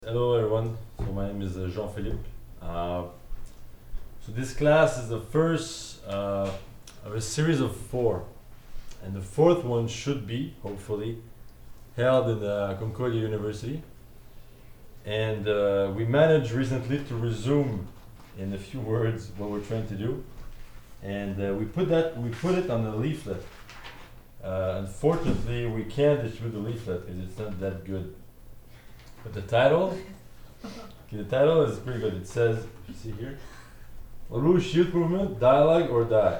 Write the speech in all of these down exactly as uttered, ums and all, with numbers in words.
Hello everyone, so my name is uh, Jean-Philippe. Uh, so this class is the first uh, of a series of four, and the fourth one should be, hopefully, held in uh, Concordia University. And uh, we managed recently to resume, in a few words, what we're trying to do, and uh, we put that we put it on the leaflet. Uh, unfortunately, we can't distribute the leaflet because it's not that good. But the title, okay, the title is pretty good. It says, if you see here, LaRouche Youth Movement, Dialogue or Die.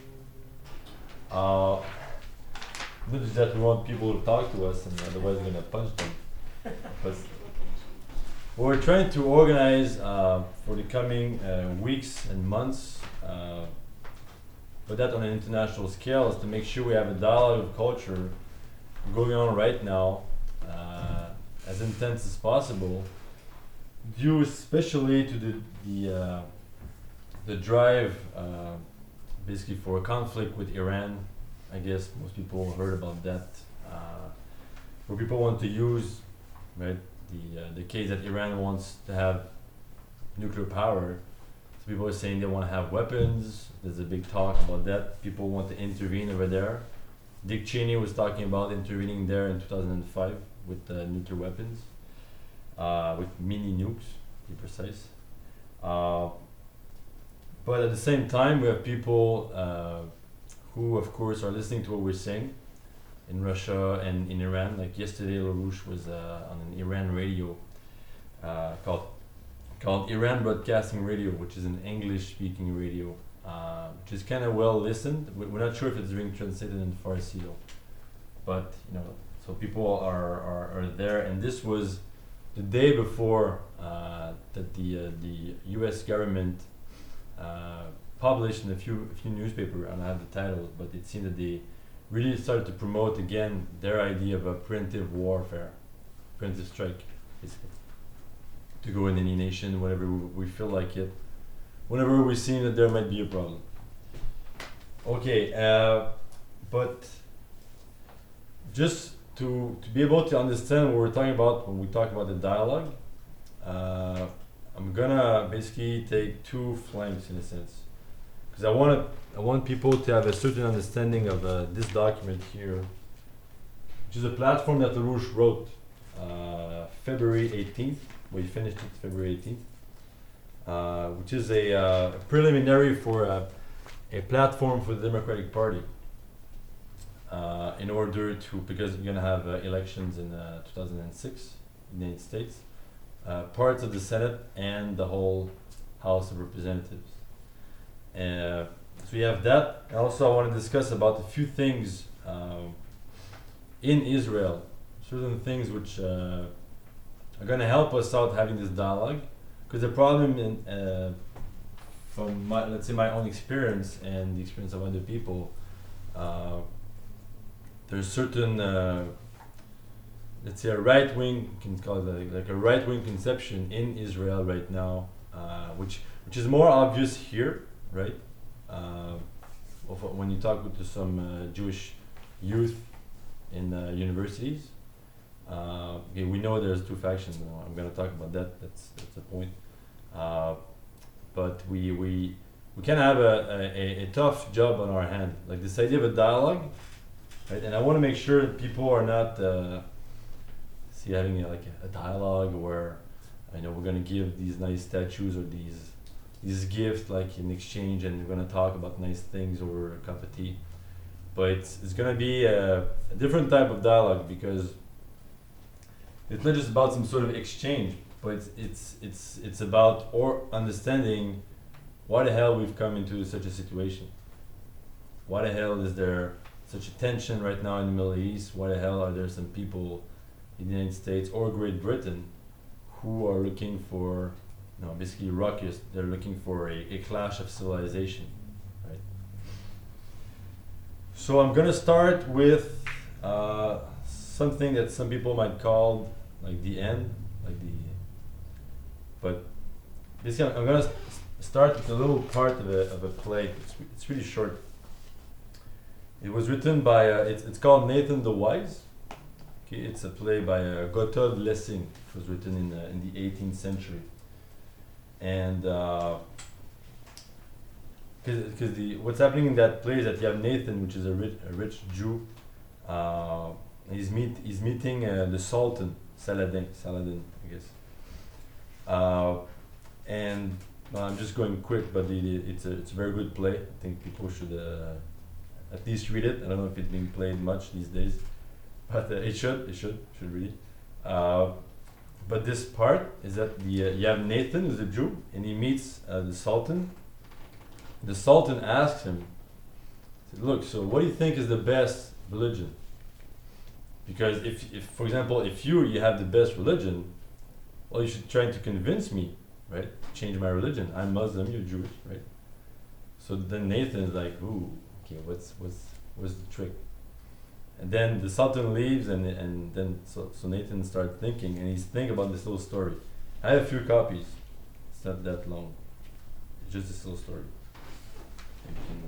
Uh, not just that we want people to talk to us and otherwise we're going to punch them. But what we're trying to organize uh, for the coming uh, weeks and months, uh, but that on an international scale, is to make sure we have a dialogue of culture going on right now. Uh, as intense as possible, due especially to the the uh, the drive uh, basically for a conflict with Iran. I guess most people heard about that, uh, where people want to use right the uh, the case that Iran wants to have nuclear power. So people are saying they want to have weapons. There's a big talk about that. People want to intervene over there. Dick Cheney was talking about intervening there in two thousand five with uh, nuclear weapons, uh, with mini nukes, to be precise. Uh, but at the same time, we have people uh, who, of course, are listening to what we're saying in Russia and in Iran. Like yesterday, LaRouche was uh, on an Iran radio uh, called called Iran Broadcasting Radio, which is an English-speaking radio, uh, which is kind of well listened. We- We're not sure if it's being translated in Farsi, though. But you know. So people are, are, are there, and this was the day before uh, that the uh, the U S government uh, published in a few a few newspapers. I don't have the titles, but it seemed that they really started to promote again their idea of a preemptive warfare, preemptive strike, basically, to go in any nation whenever we, we feel like it, whenever we see that there might be a problem. Okay, uh, but just to to be able to understand what we're talking about when we talk about the dialogue, uh, I'm gonna basically take two flanks in a sense, because I want I want people to have a certain understanding of uh, this document here, which is a platform that LaRouche wrote uh, February eighteenth. We finished it February eighteenth, uh, which is a uh, preliminary for a, a platform for the Democratic Party. Uh, in order to, because we're going to have uh, elections in uh, two thousand six in the United States, uh, parts of the Senate and the whole House of Representatives. Uh, so we have that. And also I want to discuss about a few things um, in Israel, certain things which uh, are going to help us out having this dialogue. Because the problem in, uh, from my, let's say my own experience and the experience of other people, uh, there's certain, uh, let's say, a right wing, you can call it like, like a right wing conception in Israel right now, uh, which which is more obvious here, right? Uh, of, when you talk to some uh, Jewish youth in uh, universities, uh, okay, we know there's two factions. You know, I'm going to talk about that. That's that's the point. Uh, but we we we can have a, a, a tough job on our hand. Like this idea of a dialogue. Right? And I want to make sure that people are not uh, see having a, like a, a dialogue where I know we're going to give these nice statues or these these gifts like in exchange, and we're going to talk about nice things over a cup of tea. But it's, it's going to be a, a different type of dialogue, because it's not just about some sort of exchange, but it's it's it's, it's about or understanding why the hell we've come into such a situation. Why the hell is there such a tension right now in the Middle East? Why the hell are there some people in the United States or Great Britain who are looking for, you know, basically ruckus? They're looking for a, a clash of civilization, right? So I'm gonna start with uh, something that some people might call like the end, like the. But basically, I'm, I'm gonna s- start with a little part of a of a play. It's re- it's really short. It was written by, uh, it's, it's called Nathan the Wise. Okay, it's a play by uh, Gotthold Lessing. It was written in uh, in the eighteenth century, and because uh, the what's happening in that play is that you have Nathan, which is a rich a rich Jew. Uh, he's meet he's meeting uh, the Sultan Saladin Saladin, I guess. Uh, and well, I'm just going quick, but it, it's a it's a very good play. I think people should uh, at least read it. I don't know if it's being played much these days, but uh, it should it should should read it. Uh, but this part is that the uh, you have Nathan, who's a Jew, and he meets uh, the Sultan. The Sultan asks him, "Look, so what do you think is the best religion? Because if, if for example, if you you have the best religion, well, you should try to convince me, right? Change my religion. I'm Muslim, you're Jewish, right?" So then Nathan is like, "Ooh, okay, what's what's what's the trick?" And then the Sultan leaves, and and then so, so Nathan starts thinking, and he's thinking about this little story. I have a few copies. It's not that long. It's just this little story. You can,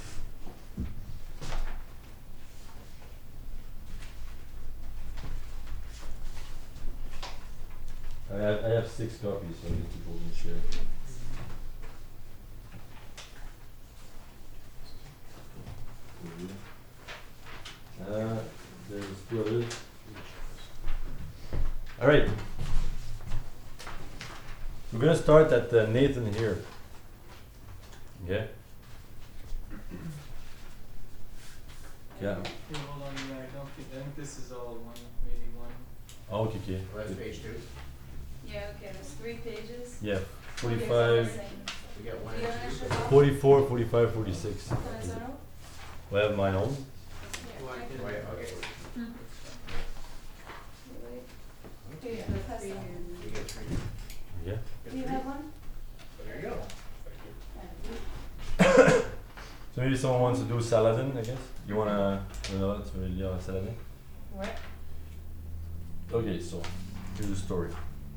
uh, I have I have six copies, so maybe people can share. Uh, there's two others. All right. We're gonna start at uh, Nathan here. Yeah. Yeah. Yeah, hold on, yeah, I don't think, I think this is all one, maybe one. Oh, okay, okay. Well, that's page two. Yeah, okay, there's three pages. Yeah. Okay, forty-five, so We got one You and have an two. extra copy? forty-four, forty-five, forty-six. Can I sign off? We have my own. Yeah, Well, I okay. can- Wait, okay. Hmm. Wait, wait. Here, pass that. We got three. Yeah. Do you have one? There you go. So maybe someone wants to do Saladin, I guess. You wanna, you know, it's really uh, Saladin. What? Okay, so here's the story.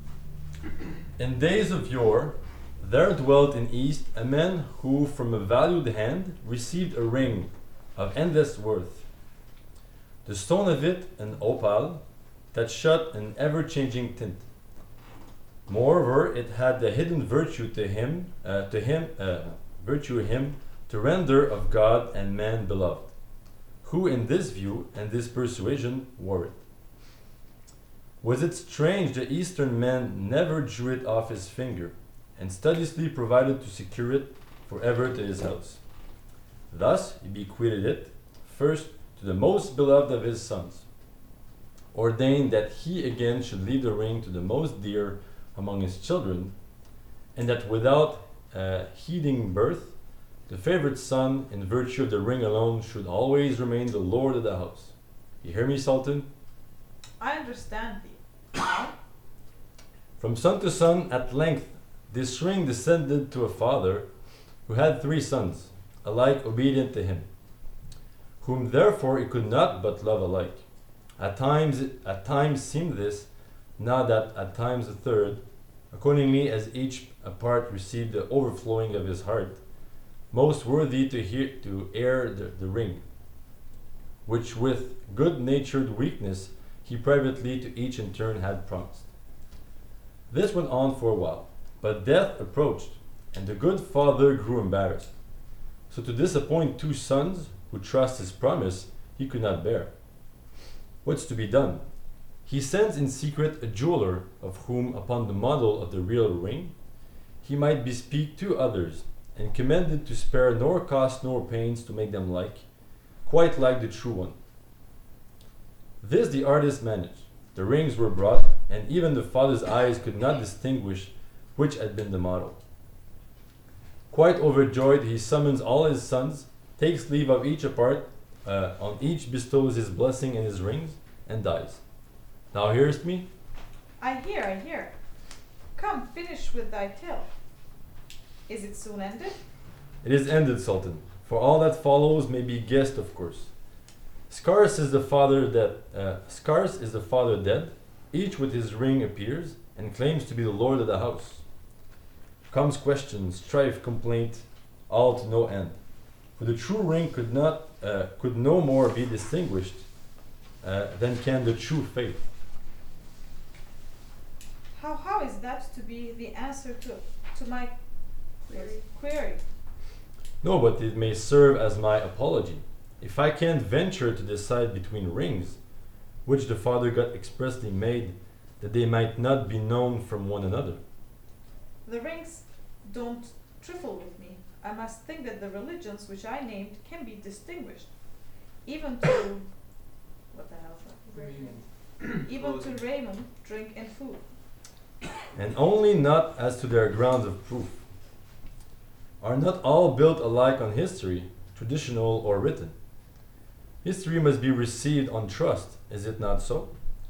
In days of yore, there dwelt in East a man who, from a valued hand, received a ring of endless worth. The stone of it an opal that shot an ever-changing tint. Moreover, it had the hidden virtue to him, uh, to him, uh, virtue him to render of God and man beloved, who in this view and this persuasion wore it. Was it strange the Eastern man never drew it off his finger, and studiously provided to secure it forever to his house. Thus he bequeathed it, first to the most beloved of his sons, ordained that he again should leave the ring to the most dear among his children, and that without uh, heeding birth, the favorite son, in virtue of the ring alone, should always remain the lord of the house. You hear me, Sultan? I understand thee. From son to son, at length, this ring descended to a father who had three sons, alike obedient to him, whom therefore he could not but love alike. At times, at times seemed this, now that at times a third, accordingly as each apart received the overflowing of his heart, most worthy to hear to heir the, the ring, which with good-natured weakness he privately to each in turn had promised. This went on for a while, but death approached, and the good father grew embarrassed. So to disappoint two sons who trust his promise, he could not bear. What's to be done? He sends in secret a jeweler, of whom, upon the model of the real ring, he might bespeak two others, and commanded to spare nor cost nor pains to make them like, quite like the true one. This the artist managed. The rings were brought, and even the father's eyes could not distinguish which had been the model. Quite overjoyed, he summons all his sons, takes leave of each apart, uh, on each bestows his blessing and his rings, and dies. Now hearest me? I hear, I hear. Come, finish with thy tale. Is it soon ended? It is ended, Sultan, for all that follows may be guessed, of course. Scarce is the father dead. Uh, scarce is the father dead. Each with his ring appears and claims to be the lord of the house. Comes question, strife, complaint, all to no end. For the true ring could not, uh, could no more be distinguished uh, than can the true faith. How how is that to be the answer to to my Query. query? No, but it may serve as my apology. If I can't venture to decide between rings, which the Father God expressly made, that they might not be known from one another. The rings don't trifle with me. I must think that the religions which I named can be distinguished, even to what the hell is that? Raymond. Even to Clothing. raiment, drink, and food. And only not as to their grounds of proof. Are not all built alike on history, traditional or written? History must be received on trust, is it not so?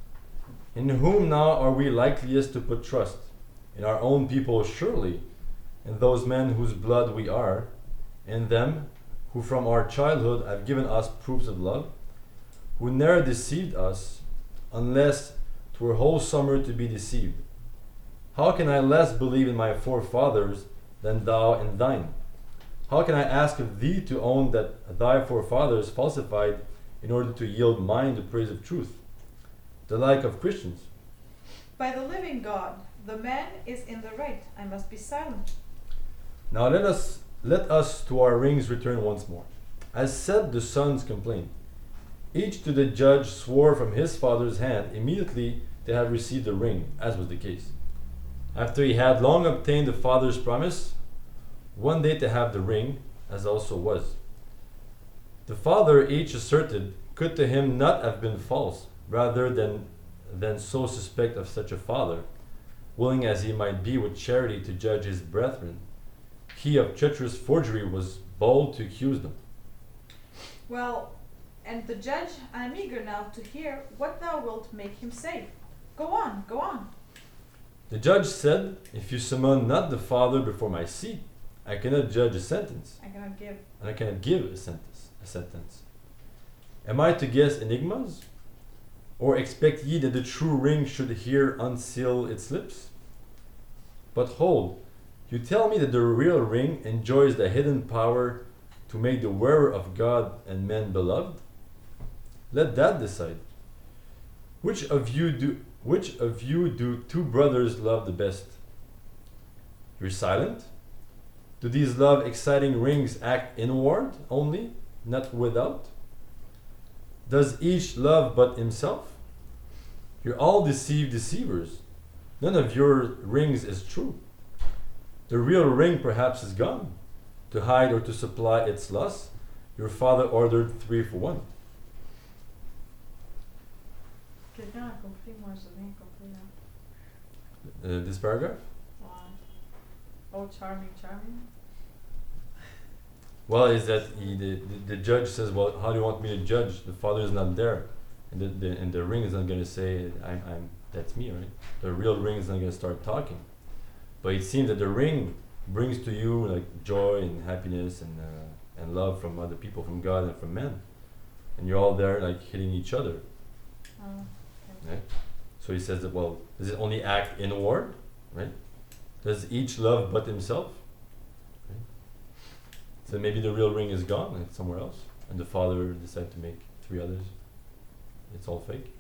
In whom now are we likeliest to put trust? In our own people surely, in those men whose blood we are, in them who from our childhood have given us proofs of love, who ne'er deceived us, unless 'twere whole summer to be deceived. How can I less believe in my forefathers than thou in thine? How can I ask of thee to own that thy forefathers falsified in order to yield mine to praise of truth, the like of Christians? By the living God, the man is in the right. I must be silent. Now let us let us to our rings return once more. As said the sons complained, each to the judge swore from his father's hand immediately to have received the ring, as was the case. After he had long obtained the father's promise, one day to have the ring, as also was. The father each asserted could to him not have been false, rather than than so suspect of such a father, willing as he might be with charity to judge his brethren. He of treacherous forgery was bold to accuse them. Well, and the judge, I am eager now to hear what thou wilt make him say. Go on, go on. The judge said, if you summon not the father before my seat, I cannot judge a sentence, I cannot give. and I cannot give a sentence. A sentence. Am I to guess enigmas? Or expect ye that the true ring should here unseal its lips? But hold, you tell me that the real ring enjoys the hidden power to make the wearer of God and men beloved? Let that decide. Which of you do which of you do two brothers love the best? You're silent? Do these love exciting rings act inward only, not without? Does each love but himself? You're all deceived deceivers. None of your rings is true. The real ring perhaps is gone. To hide or to supply its lust, your father ordered three for one. Quelqu'un a compris, moi j'ai rien compris là. Uh, this paragraph? Ouais. Oh, charming, charming. Well, is that he, the, the, the judge says, well, how do you want me to judge? The father is not there. And the, the, and the ring is not going to say, I'm, I'm, that's me, right? The real ring is not going to start talking. But it seems that the ring brings to you like joy and happiness and, uh, and love from other people, from God and from men. And you're all there like hitting each other. Oh, okay. Right? So he says that, well, does it only act inward? Right? Does each love but himself? Right? So maybe the real ring is gone and it's somewhere else. And the father decided to make three others. It's all fake.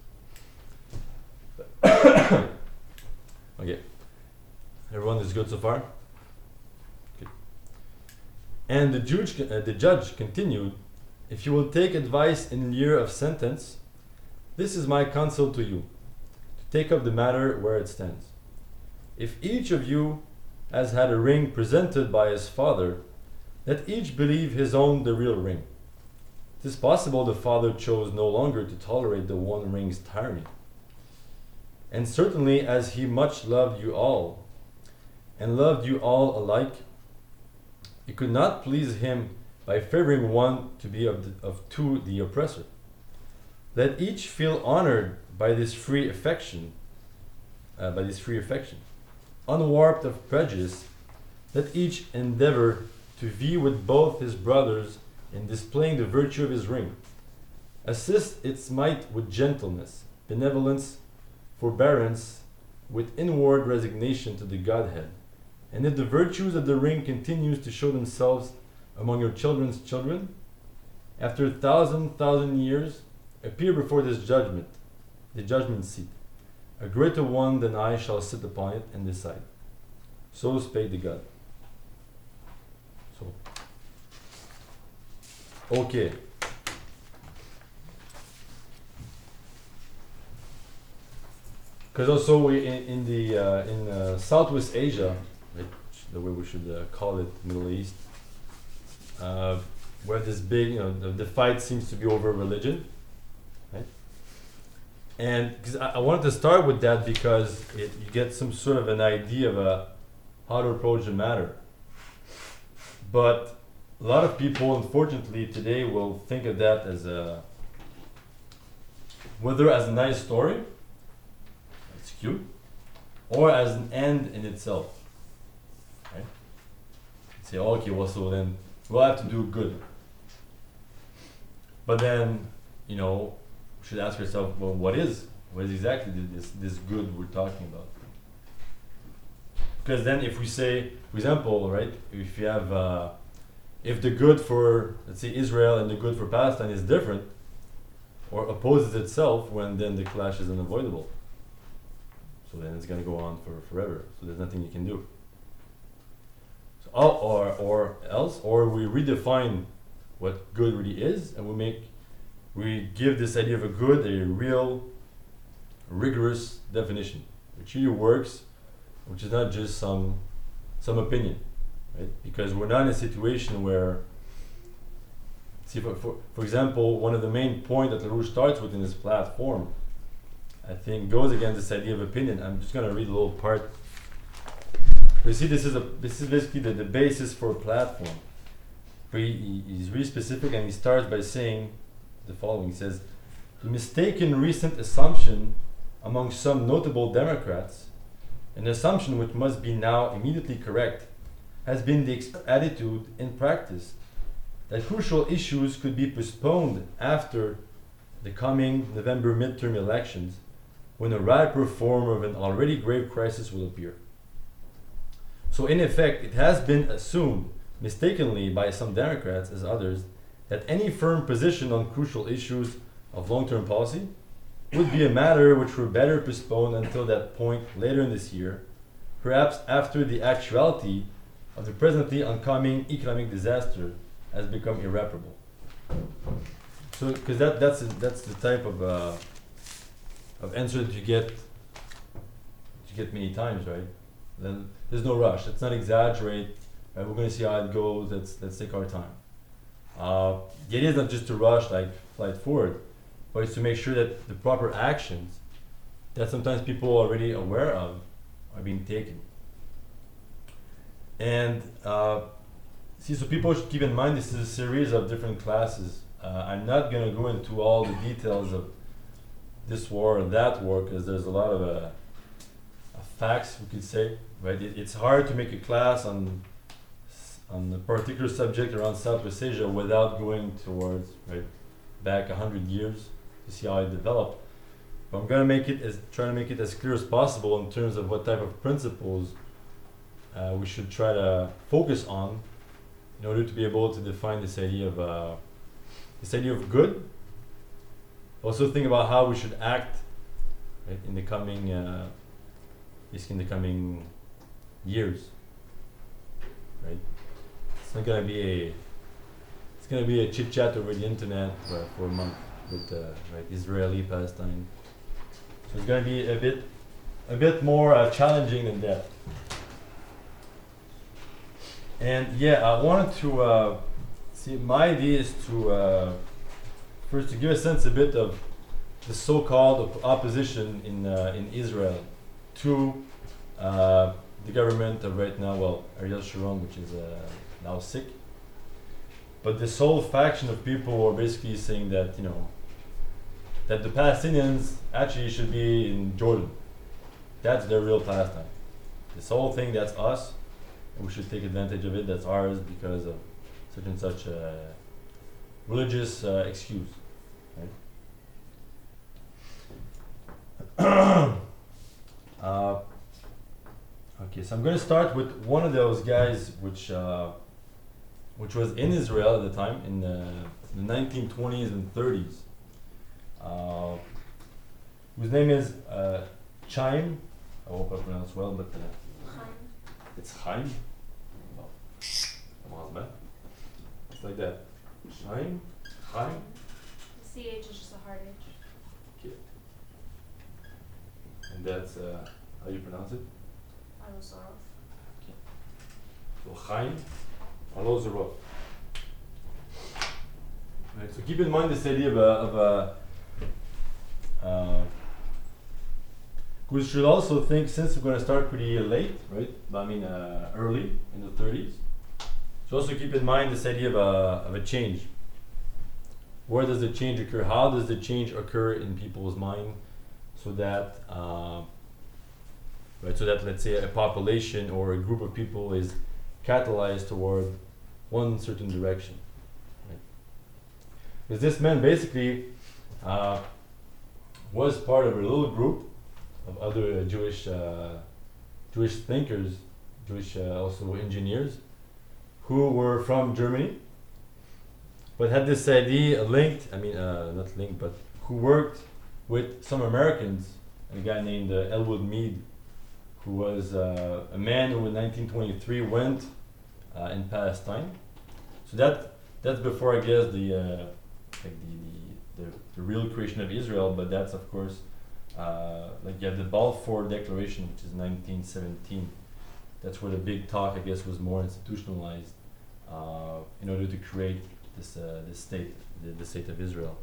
Okay. Everyone is good so far? Good. And the judge, uh, the judge continued, if you will take advice in lieu of sentence, this is my counsel to you, to take up the matter where it stands. If each of you has had a ring presented by his father, let each believe his own the real ring. It is possible the father chose no longer to tolerate the one ring's tyranny. And certainly as he much loved you all, and loved you all alike, it could not please him by favoring one to be of, the, of two the oppressor. Let each feel honored by this free affection, uh, by this free affection. Unwarped of prejudice, let each endeavor to vie with both his brothers in displaying the virtue of his ring. Assist its might with gentleness, benevolence, forbearance, with inward resignation to the Godhead. And if the virtues of the ring continues to show themselves among your children's children, after a thousand thousand years, appear before this judgment, the judgment seat. A greater one than I shall sit upon it and decide. So spake the God. So, okay. Because also we in, in the uh, in uh, Southwest Asia, which the way we should uh, call it, Middle East, uh, where this big, you know, the, the fight seems to be over religion, right? And because I, I wanted to start with that because it, you get some sort of an idea of uh, how to approach the matter. But a lot of people, unfortunately, today will think of that as a, whether as a nice story, it's cute, or as an end in itself. Right? Say, okay, well, so then we'll have to do good. But then, you know, we should ask ourselves, well, what is, what is exactly this this good we're talking about? Because then, if we say, for example, right, if you have, uh, if the good for, let's say, Israel and the good for Palestine is different, or opposes itself, when then the clash is unavoidable. So then it's going to go on for forever. So there's nothing you can do. So, oh, or or else, or we redefine what good really is, and we make, we give this idea of a good a real, rigorous definition, which really works, which is not just some some opinion, right? Because we're not in a situation where, see, for for, for example, one of the main points that LaRouche starts with in this platform, I think, goes against this idea of opinion. I'm just going to read a little part. You see, this is a this is basically the, the basis for a platform. But he, he's really specific, and he starts by saying the following. He says, "The mistaken recent assumption among some notable Democrats, an assumption which must be now immediately correct, has been the ex- attitude in practice that crucial issues could be postponed after the coming November midterm elections, when a riper form of an already grave crisis will appear. So in effect, it has been assumed, mistakenly by some Democrats as others, that any firm position on crucial issues of long-term policy would be a matter which were better postponed until that point later in this year, perhaps after the actuality of the presently oncoming economic disaster has become irreparable." So, because that that's a, that's the type of uh, of answer that you get that you get many times, right? Then there's no rush. Let's not exaggerate. Right? We're going to see how it goes. Let's let's take our time. Uh, the idea is not just to rush, like flight forward, but it's to make sure that the proper actions that sometimes people are already aware of are being taken. And uh, see, so people should keep in mind this is a series of different classes. Uh, I'm not going to go into all the details of this war or that war, because there's a lot of uh, uh, facts, we could say, right? It, it's hard to make a class on on a particular subject around Southwest Asia without going towards, right, back a hundred years to see how it developed. But I'm going to make it as try to make it as clear as possible in terms of what type of principles uh, we should try to focus on in order to be able to define this idea of uh, this idea of good. Also think about how we should act, right, in the coming uh, in the coming years. Right? It's not gonna be a it's gonna be a chit chat over the internet for, for a month with uh, right, Israeli Palestine. So it's gonna be a bit a bit more uh, challenging than that. And yeah, I wanted to uh, see. My idea is to uh, first to give a sense a bit of the so-called op- opposition in uh, in Israel to uh, the government of right now. Well, Ariel Sharon, which is uh, now sick. But this whole faction of people are basically saying that, you know, that the Palestinians actually should be in Jordan. That's their real Palestine. This whole thing, that's us. And we should take advantage of it. That's ours because of such and such uh, religious uh, excuse. Right? uh, okay, so I'm going to start with one of those guys, which uh, which was in Israel at the time in the, in the nineteen twenties and thirties. uh, whose name is uh, Chaim. I hope I pronounced well, but uh, Chaim. it's Chaim. Oh, commence bien. It's like that. Chaim, Chaim. The C H is just a hard H. Okay. And that's uh, how you pronounce it. Arlosarov. So Chaim Arlosarov. Right, so keep in mind this idea of a, of a uh, we should also think, since we're going to start pretty late, right? I mean, uh, early in the thirties. So also keep in mind this idea of a of a change. Where does the change occur? How does the change occur in people's mind, so that uh, right? So that, let's say, a population or a group of people is catalyzed toward one certain direction. Right? Because this man basically uh, was part of a little group of other uh, Jewish uh, Jewish thinkers, Jewish uh, also engineers, who were from Germany, but had this idea linked. I mean, uh, not linked, but who worked with some Americans, a guy named uh, Elwood Mead, who was uh, a man who in nineteen twenty-three went uh, in Palestine. So that that's before, I guess, the uh, like the, the, the the real creation of Israel. But that's, of course, uh, like you have the Balfour Declaration, which is nineteen seventeen. That's where the big talk, I guess, was more institutionalized uh, in order to create this uh, this state, the, the state of Israel.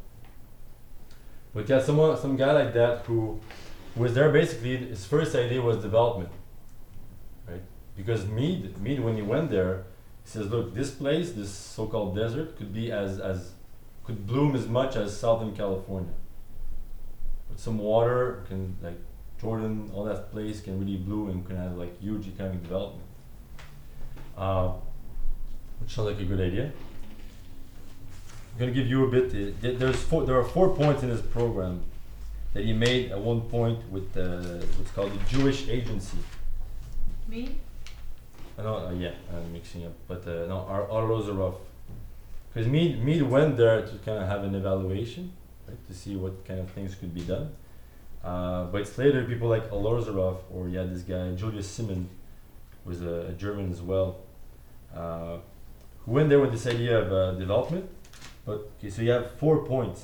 But yeah, someone, some guy like that who was there. Basically, his first idea was development, right? Because Mead, Mead, when he went there, he says, "Look, this place, this so-called desert, could be as as could bloom as much as Southern California. With some water, can like Jordan, all that place can really bloom and can have like huge economic development." Uh, which sounds like a good idea. I'm gonna give you a bit. Uh, th- there's four. There are four points in this program that he made at one point with uh, what's called the Jewish Agency. Me? Uh, no, uh, yeah, I'm mixing up. But uh, no, Ar- Arlosarov. Because Mead, Mead went there to kind of have an evaluation, right, to see what kind of things could be done. Uh, but it's later people like Arlosarov, or yeah, this guy Julius Simon, was a, a German as well, uh, who went there with this idea of uh, development. But okay, so you have four points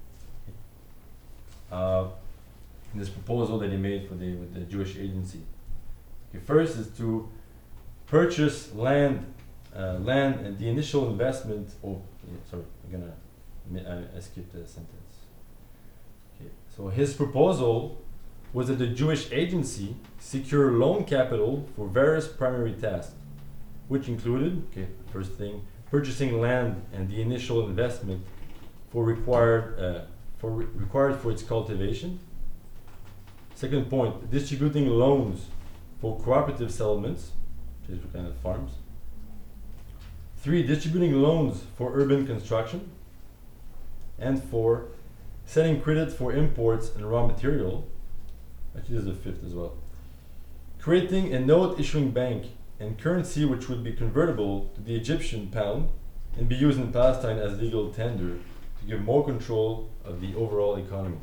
uh, in this proposal that he made for the with the Jewish Agency. Okay, first is to purchase land, uh, land, and the initial investment. Oh, yeah, sorry, I'm gonna mi- I, I skipped a sentence. Okay, so his proposal was that the Jewish Agency secure loan capital for various primary tasks, which included, okay, first thing, purchasing land and the initial investment for required uh, for re- required for its cultivation. Second point, distributing loans for cooperative settlements, which is kind of farms. Three, distributing loans for urban construction. And four, setting credit for imports and raw material. Actually, this is the fifth as well. Creating a note issuing bank and currency which would be convertible to the Egyptian pound and be used in Palestine as legal tender to give more control of the overall economy.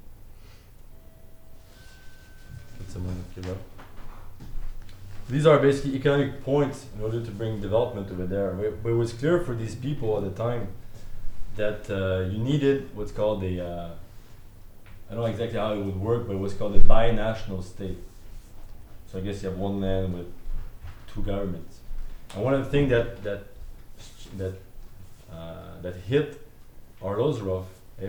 Put someone give up. These are basically economic points in order to bring development over there. But but it was clear for these people at the time that uh, you needed what's called a, uh, I don't know exactly how it would work, but it was called a binational state. So I guess you have one land with two governments. And one of the things that that that uh, that hit Arlosarov, eh,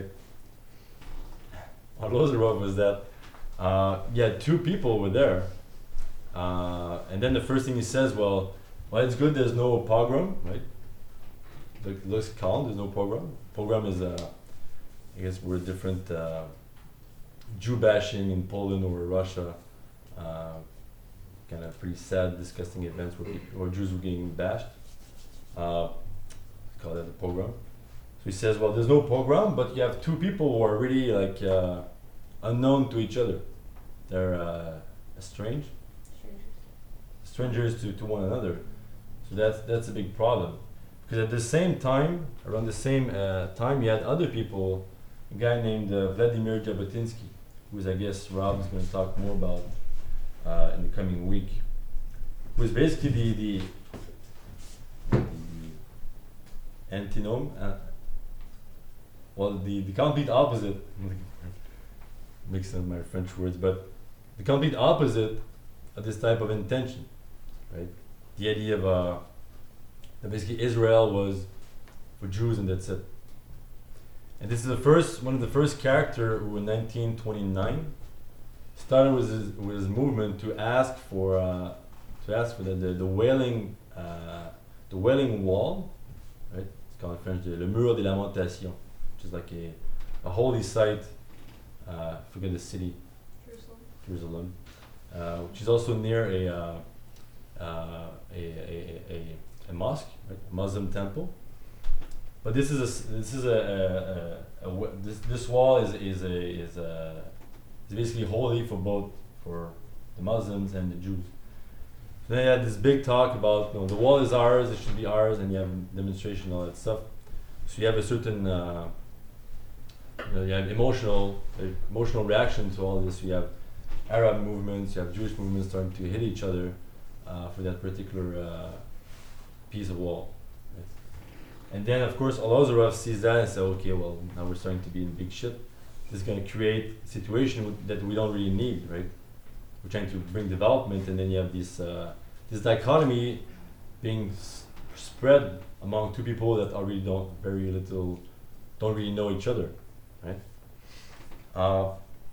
Arlosarov was that uh, you had two people over there, uh, and then the first thing he says, well, well, it's good there's no pogrom, right? Look, looks calm. There's no pogrom. Pogrom is, uh, I guess, we're different. Uh, Jew bashing in Poland or Russia. Uh, kind of pretty sad, disgusting events where people, where Jews were getting bashed. Uh, call that a pogrom. So he says, well, there's no pogrom, but you have two people who are really like uh, unknown to each other. They're uh, estranged, strangers to, to one another. So that's that's a big problem. Because at the same time, around the same uh, time, you had other people a guy named uh, Vladimir Jabotinsky, who's I guess Rob is going to talk more about uh, in the coming week, who is basically the the, the antinome, uh, well the, the complete opposite, mixing up my French words, but the complete opposite of this type of intention, right? The idea of uh, that basically Israel was for Jews and that's it. And this is the first, one of the first character who in nineteen twenty-nine started with his, with his movement to ask for uh, to ask for the the, the wailing uh, the wailing wall, right? It's called in French the Le Mur des Lamentations, which is like a, a holy site. Uh, I forget the city, Jerusalem. Jerusalem, uh, which is also near a uh, uh, a, a, a, a a mosque, right? A Muslim temple. But this is a s- this is a, a, a, a w- this this wall is is a is a is basically holy for both for the Muslims and the Jews. So then you had this big talk about, you know, the wall is ours, it should be ours, and you have demonstration, all that stuff. So you have a certain uh, you know, you have emotional uh, emotional reaction to all this. You have Arab movements, you have Jewish movements starting to hit each other uh, for that particular uh, piece of wall. Right? And then of course Arlosoroff sees that and says, okay, well now we're starting to be in big shit. This is going to create a situation w- that we don't really need, right? We're trying to bring development, and then you have this uh, this dichotomy being s- spread among two people that are really don't very little, don't really know each other, right? Uh,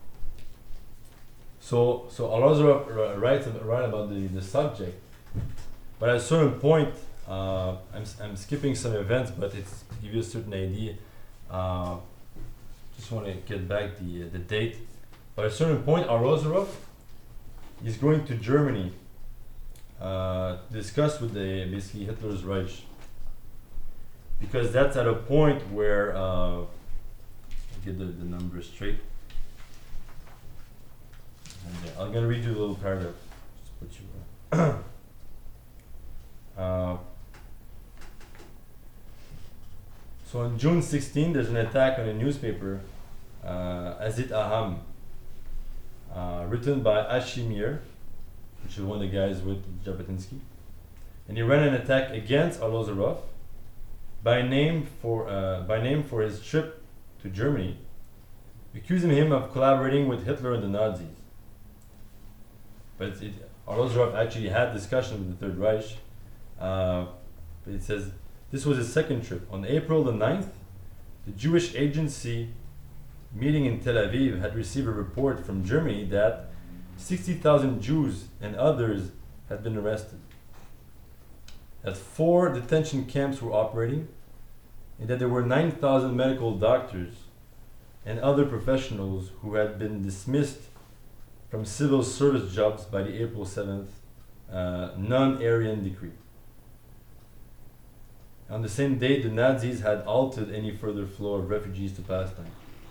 so so Arlosoroff r- writes ab- write about the, the subject, but at a certain point, uh, I'm s- I'm skipping some events, but it's to give you a certain idea. Uh, just want to get back the uh, the date. But at a certain point, Arlosoroff is going to Germany uh, to discuss with the basically Hitler's Reich, because that's at a point where uh, I'll get the, the numbers straight. And, uh, I'm gonna read you a little paragraph. Just put you. Uh, uh, so on June sixteenth, there's an attack on a newspaper, uh, Azit Aham, uh, written by Ashimir, which is one of the guys with Jabotinsky, and he ran an attack against Arlosoroff by name for uh, by name for his trip to Germany, accusing him of collaborating with Hitler and the Nazis. But it, Arlosoroff actually had discussion with the Third Reich. Uh, but it says this was his second trip. On April the ninth, the Jewish agency meeting in Tel Aviv had received a report from Germany that sixty thousand Jews and others had been arrested, that four detention camps were operating, and that there were nine thousand medical doctors and other professionals who had been dismissed from civil service jobs by the April seventh uh, non-Aryan decree. On the same date, the Nazis had halted any further flow of refugees to Palestine.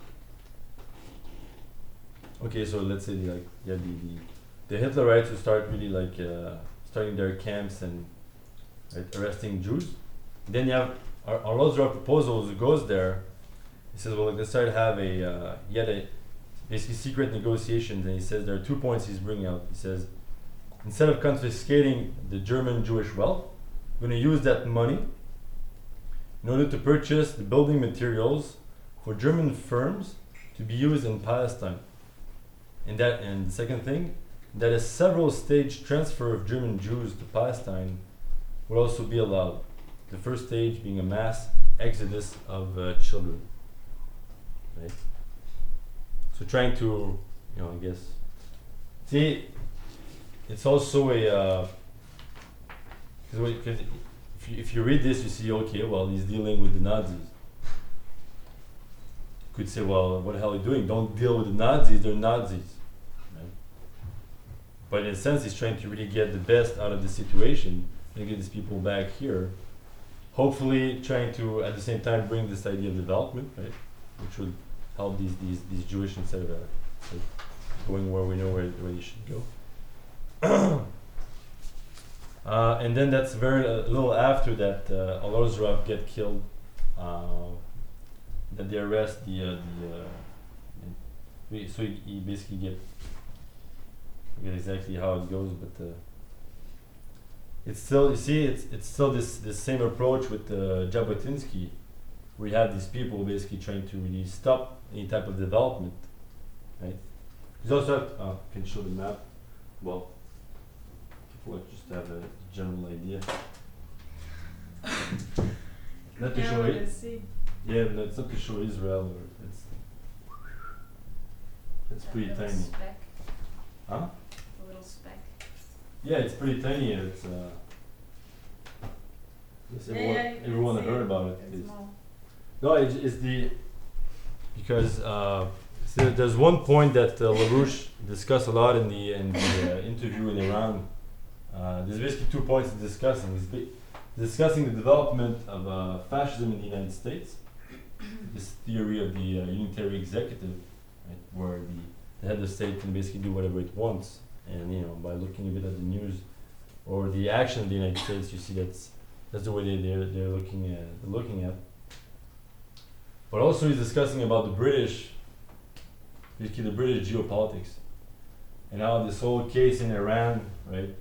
Okay, so let's say the, like yeah the, the the Hitlerites who start really like uh, starting their camps and right, arresting Jews. Then you have Ar- Arlosoroff proposals who goes there. He says, well, let's start to have a uh, he had a basically secret negotiations, and he says there are two points he's bringing out. He says, instead of confiscating the German Jewish wealth, we're going to use that money in order to purchase the building materials for German firms to be used in Palestine. And that, and the second thing, that a several stage transfer of German Jews to Palestine would also be allowed. The first stage being a mass exodus of uh, children. Right? So trying to, you know, I guess, see, it's also a, because if you, if you read this, you see, okay, well, he's dealing with the Nazis. You could say, well, what the hell are you doing? Don't deal with the Nazis, they're Nazis. Right? But in a sense, he's trying to really get the best out of the situation and get these people back here. Hopefully trying to, at the same time, bring this idea of development, right? Which would help these, these, these Jewish instead of uh, like going where we know where, where they should go. uh, and then that's very, a little after that, uh, Arlosoroff get killed. Uh, that they arrest the uh, the uh, and we- so you, you basically get get exactly how it goes, but uh, it's still, you see, it's it's still this this same approach with uh, Jabotinsky, where you have these people basically trying to really stop any type of development, right? You also have, uh, can you show the map? Well, people like just to have a general idea. Not to show Narrow it. the sea. Yeah, no, it's not to show Israel, or it's it's That pretty little tiny. Speck, Huh? a little speck. Yeah, it's pretty tiny. It's uh. Yes, Yeah, everyone, yeah, you can everyone see heard it. about it. It's It's- small. No, it's, it's the because uh, so there's one point that uh, LaRouche discussed a lot in the in the uh, interview in Iran. Uh, there's basically two points he's discussing. He's ba- discussing the development of uh, fascism in the United States, this theory of the uh, unitary executive, right, where the, the head of state can basically do whatever it wants, and you know, by looking a bit at the news or the action of the United States, you see that's that's the way they they're, they're looking at they're looking at. But also he's discussing about the British, basically the British geopolitics, and how this whole case in Iran, right,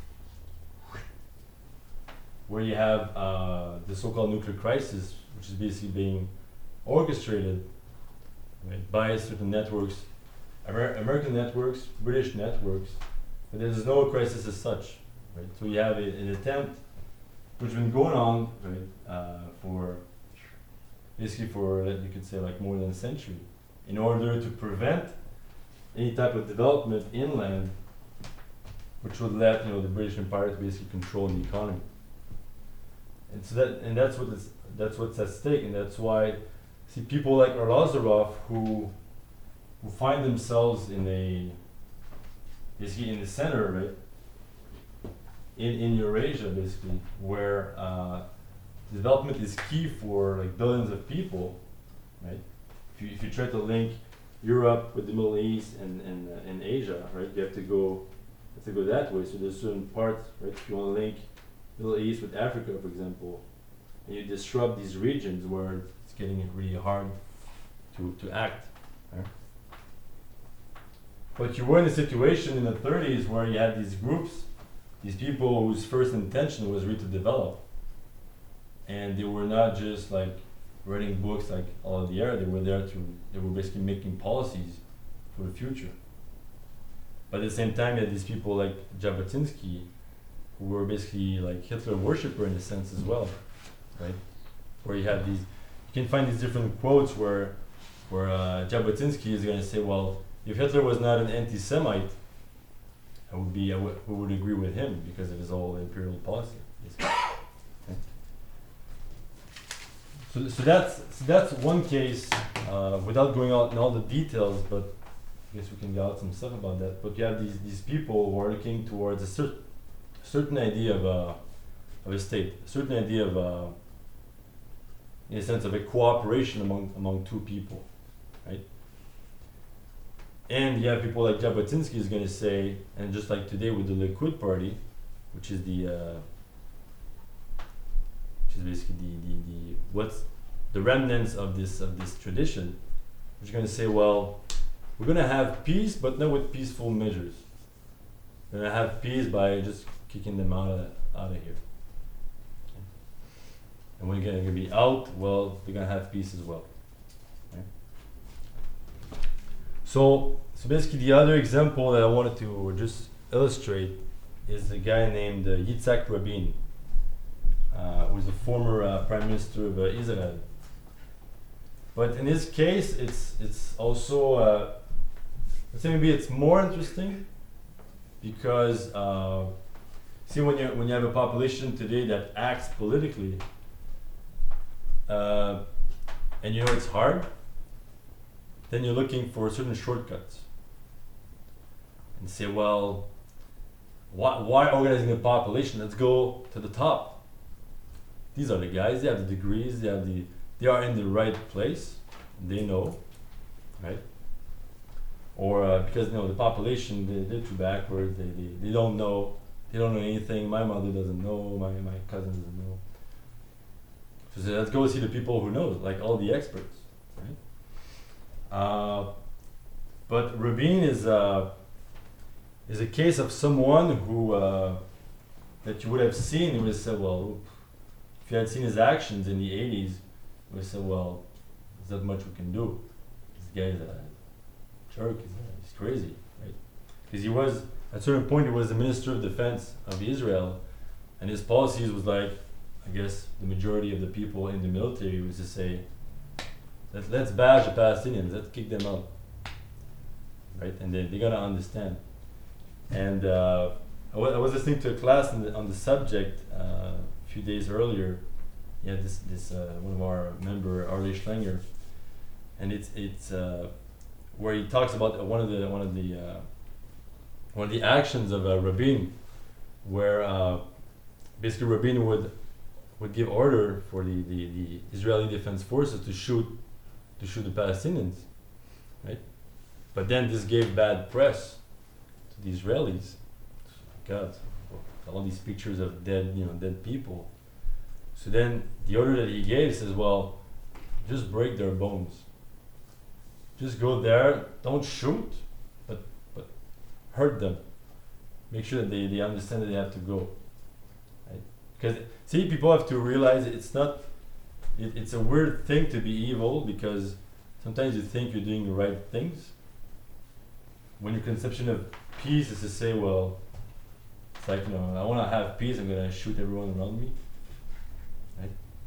where you have uh, the so-called nuclear crisis, which is basically being orchestrated, right, by certain networks, Amer- American networks, British networks, but there's no crisis as such, right? So you have a, an attempt, which has been going on, right, uh, for basically for, like, you could say, like more than a century, in order to prevent any type of development inland, which would let, you know, the British Empire to basically control the economy. And so that, and that's what is, that's what's at stake, and that's why, see, people like Arlazarov who, who find themselves in a, basically in the center, right, in in Eurasia, basically, where uh, development is key for like billions of people, right? If you if you try to link Europe with the Middle East and and uh, and Asia, right, you have to go you have to go that way. So there's certain parts, right? If you want to link Middle East with Africa, for example, and you disrupt these regions where it's getting really hard to to act, right? But you were in a situation in the thirties where you had these groups, these people whose first intention was really to develop. And they were not just like writing books like all of the air, they were there to, they were basically making policies for the future. But at the same time, you had these people like Jabotinsky, who were basically like Hitler worshipper in a sense as well, right? Where you have these, you can find these different quotes where, where uh, Jabotinsky is going to say, well, if Hitler was not an anti-Semite, I would be, I would, we would agree with him because of his whole imperial policy. basically. Okay. So, so that's so that's one case. Uh, without going out in all the details, but I guess we can get out some stuff about that. But you have these these people who are looking towards a cer- certain idea of a of a state, a certain idea of a, in a sense of a cooperation among among two people, right? And you have people like Jabotinsky is going to say, and just like today with the Likud party, which is the, uh, which is basically the, the, the what's the remnants of this of this tradition, which is going to say, well, we're going to have peace, but not with peaceful measures. We're going to have peace by just kicking them out of out of here. Okay. And when you're going to be out, well, they're going to have peace as well. So, so basically the other example that I wanted to just illustrate is a guy named uh, Yitzhak Rabin, uh, who was the former uh, prime minister of uh, Israel. But in his case, it's it's also, uh, let's say maybe it's more interesting because, uh, see, when you when you have a population today that acts politically, uh, and you know it's hard, then you're looking for certain shortcuts and say, well, why, why organizing the population? Let's go to the top. These are the guys, they have the degrees, they have the, they are in the right place, they know, right? Or uh, because you know the population, they, they're too backward, they, they, they don't know, they don't know anything, my mother doesn't know, my, my cousin doesn't know. So, so let's go see the people who know, like all the experts. right? Uh, but Rabin is uh, is a case of someone who uh, that you would have seen. You would have said, well, if you had seen his actions in the eighties, you would have said, well, there's not much we can do. This guy's a jerk. He's, uh, he's crazy, right? Because he was at a certain point he was the Minister of Defense of Israel, and his policies was like, I guess the majority of the people in the military was to say, let's let's bash the Palestinians, let's kick them out, right? And they they gotta understand. And uh, I, w- I was listening to a class on the, on the subject uh, a few days earlier. Yeah, this this uh, one of our member Arlie Schlenger, and it's it's uh, where he talks about uh, one of the one of the uh, one of the actions of uh, Rabin, where uh, basically Rabin would would give order for the, the, the Israeli Defense Forces to shoot to shoot the Palestinians, right? But then this gave bad press to the Israelis. God, all these pictures of dead, you know, dead people. So then the order that he gave says, well, just break their bones. Just go there, don't shoot, but but hurt them. Make sure that they, they understand that they have to go. Right? Because see, people have to realize it's not it, it's a weird thing to be evil, because sometimes you think you're doing the right things. When your conception of peace is to say, well, it's like, you know, I want to have peace, I'm going to shoot everyone around me. Right?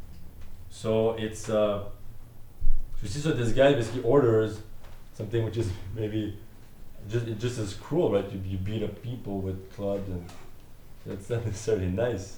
So it's, uh, so you see, so this guy basically orders something which is maybe just it just as cruel, right? You, you beat up people with clubs, and that's not necessarily nice.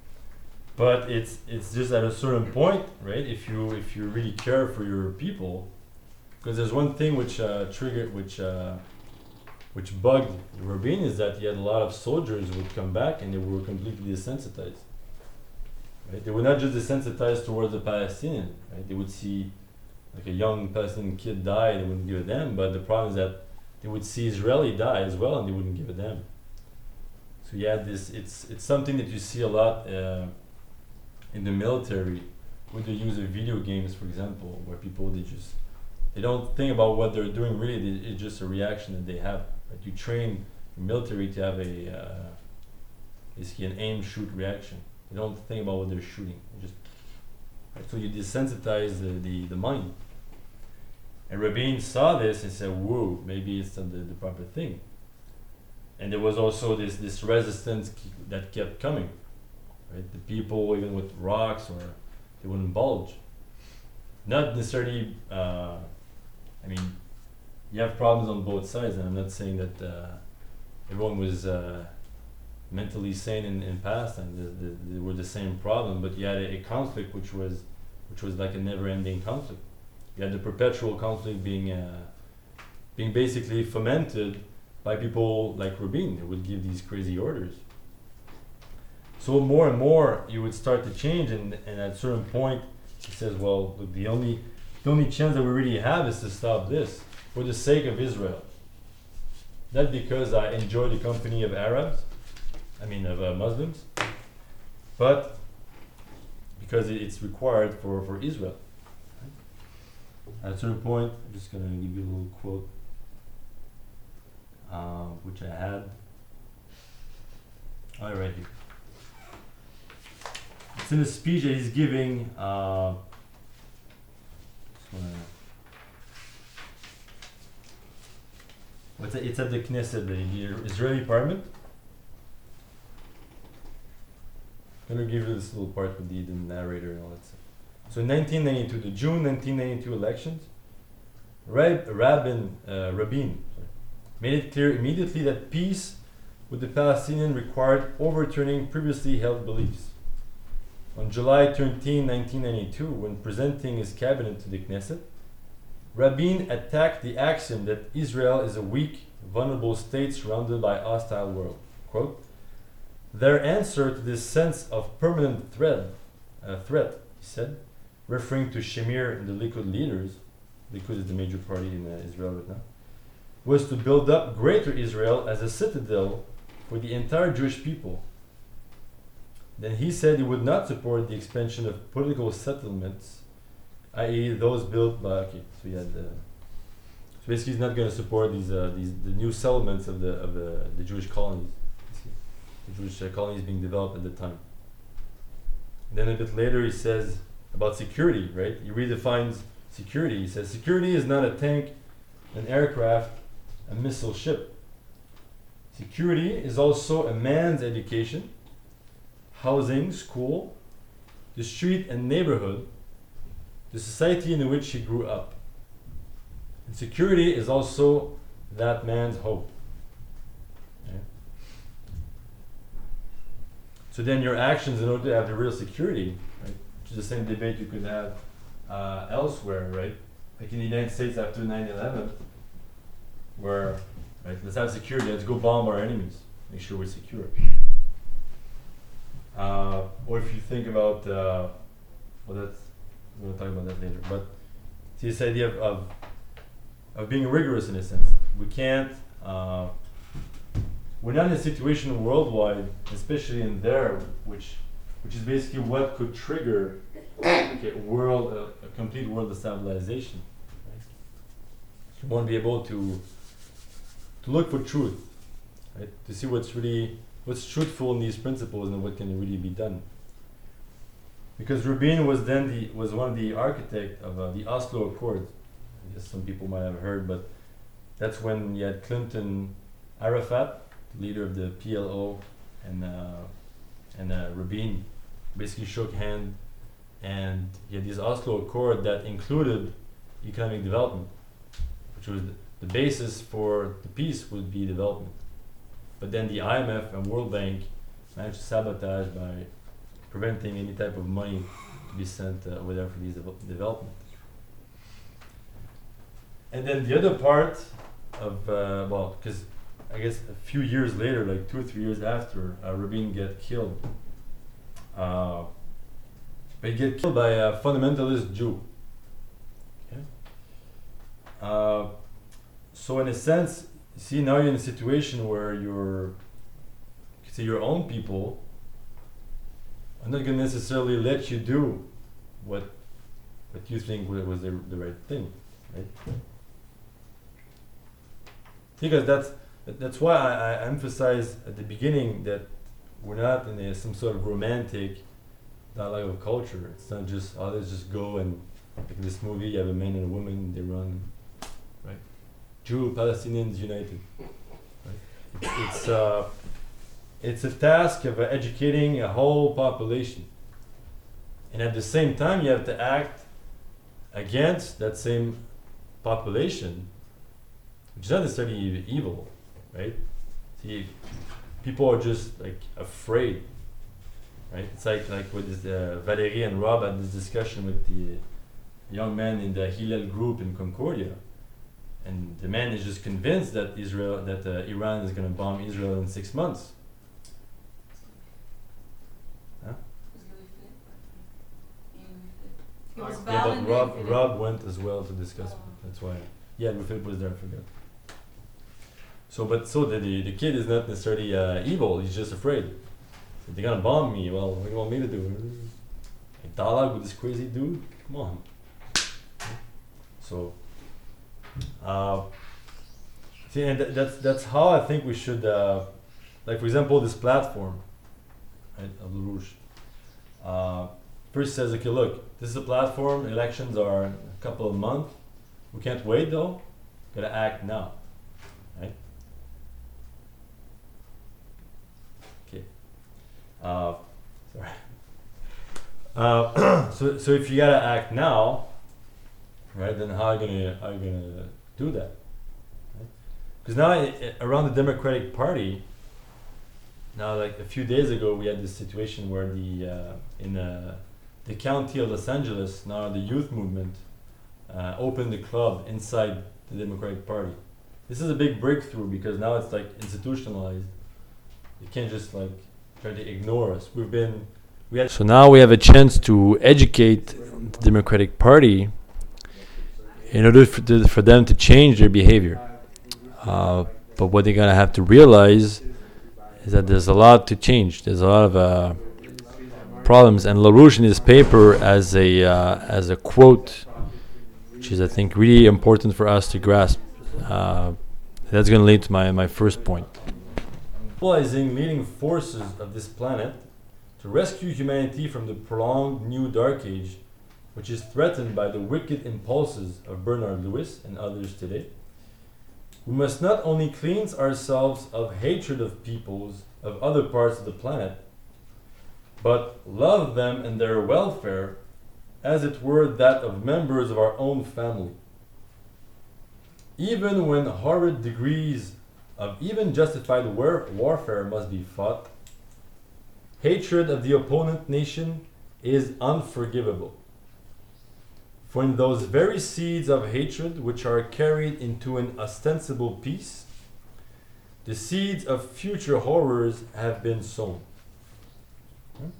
But it's it's just at a certain point, right? If you if you really care for your people, because there's one thing which uh, triggered, which uh, which bugged Rabin, is that he had a lot of soldiers who would come back and they were completely desensitized. Right? They were not just desensitized towards the Palestinian. Right? They would see like a young Palestinian kid die, they wouldn't give a damn. But the problem is that they would see Israeli die as well, and they wouldn't give a damn. So yeah, this it's it's something that you see a lot uh, in the military, with the use of video games, for example, where people they just they don't think about what they're doing. Really, they, it's just a reaction that they have. Right? You train your military to have a uh, basically an aim shoot reaction. They don't think about what they're shooting. They just right? So you desensitize the, the, the mind. And Rabin saw this and said, "Whoa, maybe it's not the, the proper thing." And there was also this this resistance ke- that kept coming. Right? The people, even with rocks, or they wouldn't bulge. Not necessarily. Uh, I mean, you have problems on both sides, and I'm not saying that uh, everyone was uh, mentally sane in in past, and the, the, they were the same problem. But you had a, a conflict which was which was like a never-ending conflict. You had the perpetual conflict being uh, being basically fomented by people like Rabin, who would give these crazy orders. So more and more you would start to change, and, and at a certain point he says, well, look, the only the only chance that we really have is to stop this for the sake of Israel. Not because I enjoy the company of Arabs, I mean of uh, Muslims, but because it, it's required for, for Israel. At a certain point, I'm just going to give you a little quote, uh, which I had. Oh, right here. It's in a speech that he's giving. Uh, just wanna- what's it? It's at the Knesset, the, the Israeli parliament. I'm going to give you this little part with the, the narrator and all that stuff. So in nineteen ninety-two, the June nineteen ninety-two elections, Rab, Rabin, uh, Rabin sorry, made it clear immediately that peace with the Palestinians required overturning previously held beliefs. On July thirteenth, nineteen ninety-two, when presenting his cabinet to the Knesset, Rabin attacked the axiom that Israel is a weak, vulnerable state surrounded by a hostile world. Quote, their answer to this sense of permanent threat, uh, threat, he said, referring to Shamir and the Likud leaders, Likud is the major party in uh, Israel right now, was to build up Greater Israel as a citadel for the entire Jewish people. Then he said he would not support the expansion of political settlements that is, those built by. Okay, so you had the. So basically, he's not going to support these uh, these the new settlements of the of the, the Jewish colonies, the Jewish uh, colonies being developed at the time. Then a bit later, he says about security. Right, he redefines security. He says security is not a tank, an aircraft, a missile ship. Security is also a man's education, housing, school, the street and neighborhood, the society in which he grew up. And security is also that man's hope. Okay? So then your actions, in order to have the real security, right, which is the same debate you could have uh, elsewhere, right? Like in the United States after nine eleven, where, right, let's have security, let's go bomb our enemies, make sure we're secure. Uh, or if you think about, uh, well, that's, we're going to talk about that later, but it's this idea of, of, of being rigorous in a sense. We can't, uh, we're not in a situation worldwide, especially in there, which which is basically what could trigger okay, world, uh, a complete world destabilization. Right? You want to be able to to look for truth, right? To see what's really what's truthful in these principles and what can really be done. Because Rabin was then the was one of the architects of uh, the Oslo Accord. I guess some people might have heard, but that's when you had Clinton, Arafat, the leader of the P L O, and uh, and uh, Rabin basically shook hands, and you had this Oslo Accord that included economic development, which was the, the basis for the peace would be development. But then the I M F and World Bank managed to sabotage by preventing any type of money to be sent uh, over there for these dev- development. And then the other part of, uh, well, because I guess a few years later, like two or three years after uh, Rabin get killed, uh, but he get killed by a fundamentalist Jew. Okay. Uh, so in a sense, you see, now you're in a situation where you're, you see, your own people are not going to necessarily let you do what what you think wa- was the the right thing, right? Because that's that's why I, I emphasize at the beginning that we're not in a, some sort of romantic dialogue of culture. It's not just, oh, let's just go and, like in this movie, you have a man and a woman, they run, right? Jew, Palestinians united, right? It's, it's, uh, it's a task of uh, educating a whole population. And at the same time, you have to act against that same population, which is not necessarily ev- evil, right? See, people are just like afraid, right? It's like like with this, uh, Valérie and Rob had this discussion with the young man in the Hillel group in Concordia, and the man is just convinced that Israel, that uh, Iran is going to bomb Israel in six months. Huh? It was Yeah, Yeah, Val and but Rob Philip. Rob went as well to discuss. That's why. Yeah, Louis Philippe was there. I forgot. So, but so the the, the kid is not necessarily uh, evil. He's just afraid. So they're gonna bomb me. Well, what do you want me to do? Like dialogue with this crazy dude? Come on. So, uh, see, and th- that's that's how I think we should. Uh, like for example, this platform, right, of the Rouge. Uh, first says, okay, look, this is a platform. Elections are in a couple of months. We can't wait though. Gotta act now, right? Okay. Uh, sorry. Uh, so so if you gotta act now, right? Then how are you gonna how are you gonna do that? Because now i- i- around the Democratic Party, now like a few days ago we had this situation where the uh, in uh, the county of Los Angeles, now the youth movement uh, opened a club inside the Democratic Party. This is a big breakthrough because now it's like institutionalized. You can't just like try to ignore us. We've been we had so now we have a chance to educate the Democratic Party in order for, to, for them to change their behavior. Uh, but what they're gonna have to realize is that there's a lot to change. There's a lot of uh, problems. And LaRouche in his paper as a uh, as a quote, which is I think really important for us to grasp. Uh, that's going to lead to my, my first point. Mobilizing leading forces of this planet to rescue humanity from the prolonged new dark age, which is threatened by the wicked impulses of Bernard Lewis and others today. We must not only cleanse ourselves of hatred of peoples of other parts of the planet, but love them and their welfare as it were that of members of our own family. Even when horrid degrees of even justified war- warfare must be fought, hatred of the opponent nation is unforgivable. For in those very seeds of hatred which are carried into an ostensible peace, the seeds of future horrors have been sown. Hmm?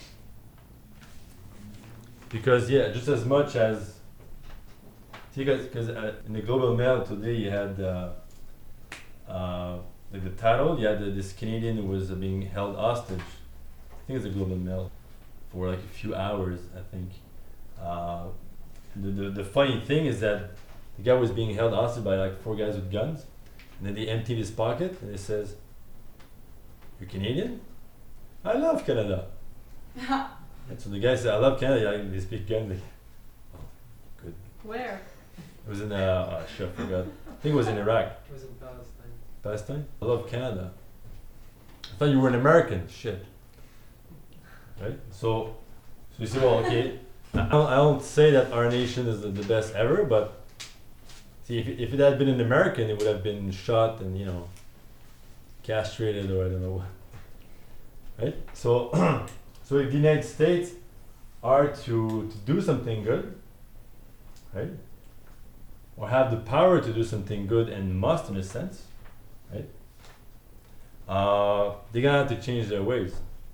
Because, yeah, just as much as, because uh, in the Global Mail today you had uh, uh, like the title, you had uh, this Canadian who was uh, being held hostage. I think it's the Global Mail for like a few hours, I think. Uh, The, the, the funny thing is that the guy was being held hostage by like four guys with guns, and then they emptied his pocket and it says, "You're Canadian? I love Canada." And so the guy said, "I love Canada." Like, they speak gun. Like, oh, good. Where? It was in uh, oh, shit, I forgot. I think it was in Iraq. It was in Palestine. Palestine. I love Canada. I thought you were an American. Shit. Right. So, so you say, well, okay. I don't, I don't say that our nation is the, the best ever, but see, if it, if it had been an American, it would have been shot and, you know, castrated or I don't know what. Right? So, so if the United States are to, to do something good, right, or have the power to do something good and must in a sense, right, uh, they're gonna have to change their ways.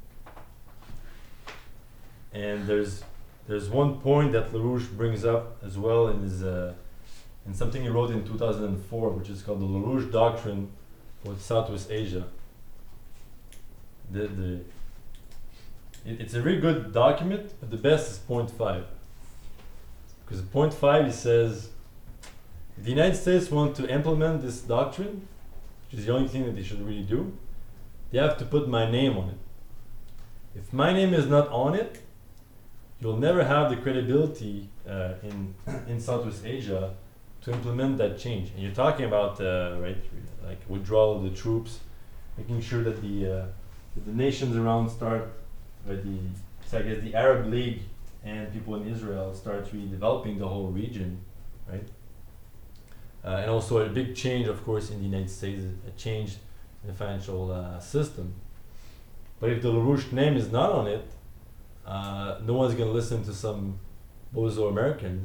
And there's There's one point that LaRouche brings up as well in his uh, in something he wrote in two thousand four, which is called the LaRouche Doctrine for Southwest Asia. The the it, it's a really good document, but the best is point five. Because point five he says, if the United States want to implement this doctrine, which is the only thing that they should really do, they have to put my name on it. If my name is not on it, you'll never have the credibility uh, in in Southwest Asia to implement that change. And you're talking about uh, right, like withdrawal of the troops, making sure that the uh, that the nations around start, or the so I guess the Arab League and people in Israel start really developing the whole region, right? Uh, and also a big change, of course, in the United States, a change in the financial uh, system. But if the LaRouche name is not on it, Uh, no one's going to listen to some bozo Americans.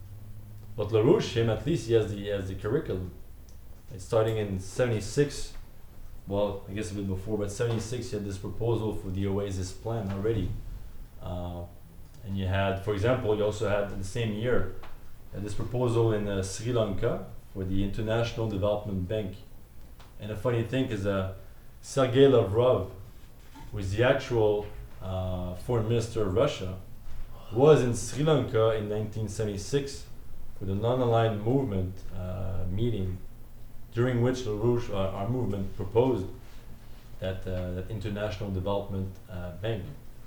But LaRouche, him at least, he has the, he has the curriculum. It's starting in seventy-six, well, I guess a bit before, but seventy-six, he had this proposal for the Oasis plan already. Uh, and you had, for example, you also had in the same year, you had this proposal in uh, Sri Lanka for the International Development Bank. And the funny thing is uh, Sergei Lavrov was the actual Uh, foreign minister of Russia, was in Sri Lanka in nineteen seventy-six for the non-aligned movement uh, meeting, during which LaRouche, uh, our movement, proposed that uh, that international development uh, bank.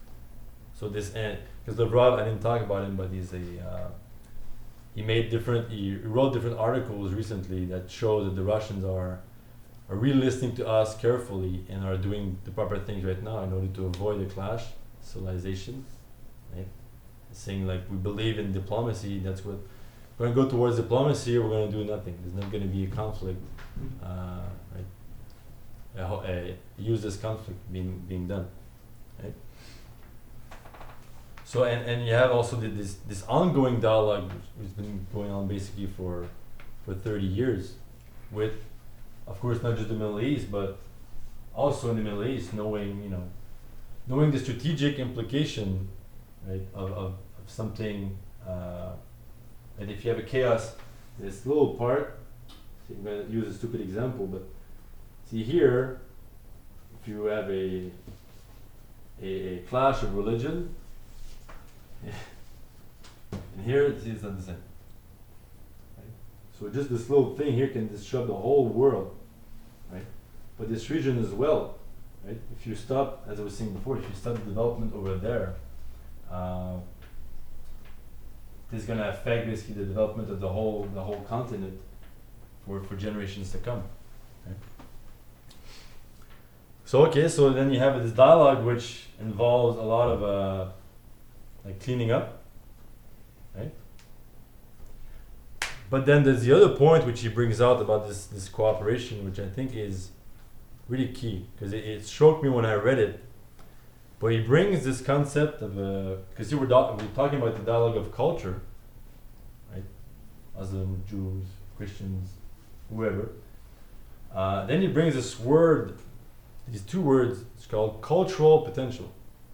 So this, because Lavrov, I didn't talk about him, but he's a uh, he made different, he wrote different articles recently that show that the Russians are. are really listening to us carefully and are doing the proper things right now in order to avoid a clash, civilization, right? Saying like we believe in diplomacy, that's what we're going to go towards diplomacy, or we're going to do nothing. There's not going to be a conflict, uh, right? A ho- a useless conflict being being done, right? So and, and you have also the, this this ongoing dialogue which has been going on basically for for thirty years, with, of course, not just the Middle East, but also in the Middle East, knowing, you know, knowing the strategic implication, right, of, of, of something, uh, and if you have a chaos, this little part, see, I'm going to use a stupid example, but see here, if you have a, a a, a clash of religion. And here it's, it's not the same. Right? So just this little thing here can disrupt the whole world. Right? But this region as well. Right? If you stop, as I was saying before, if you stop the development over there, uh, this is going to affect basically the development of the whole the whole continent for, for generations to come. Right? So okay, so then you have this dialogue which involves a lot of uh, like cleaning up, right? But then there's the other point which he brings out about this this cooperation, which I think is really key, because it, it struck me when I read it. But he brings this concept of because uh, we were do- we're talking about the dialogue of culture, right? Muslim, Jews, Christians, whoever. Uh, then he brings this word, these two words. It's called cultural potential.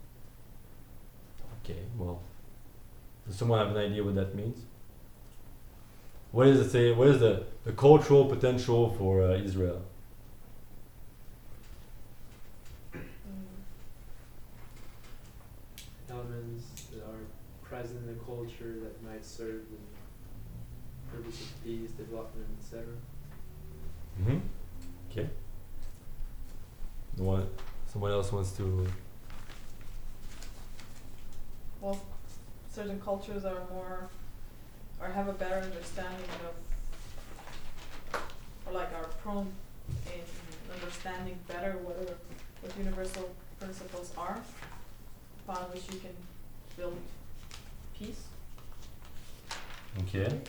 Okay, well, does someone have an idea what that means? What does it say? What is the, the cultural potential for uh, Israel? Elements that are present in the culture that might serve the purpose of peace, development, et cetera. Mm-hmm. Okay. No one, someone else wants to. Well, certain cultures are more, or have a better understanding of, or like are prone in understanding better what are, what universal principles are, upon which you can build peace. Okay.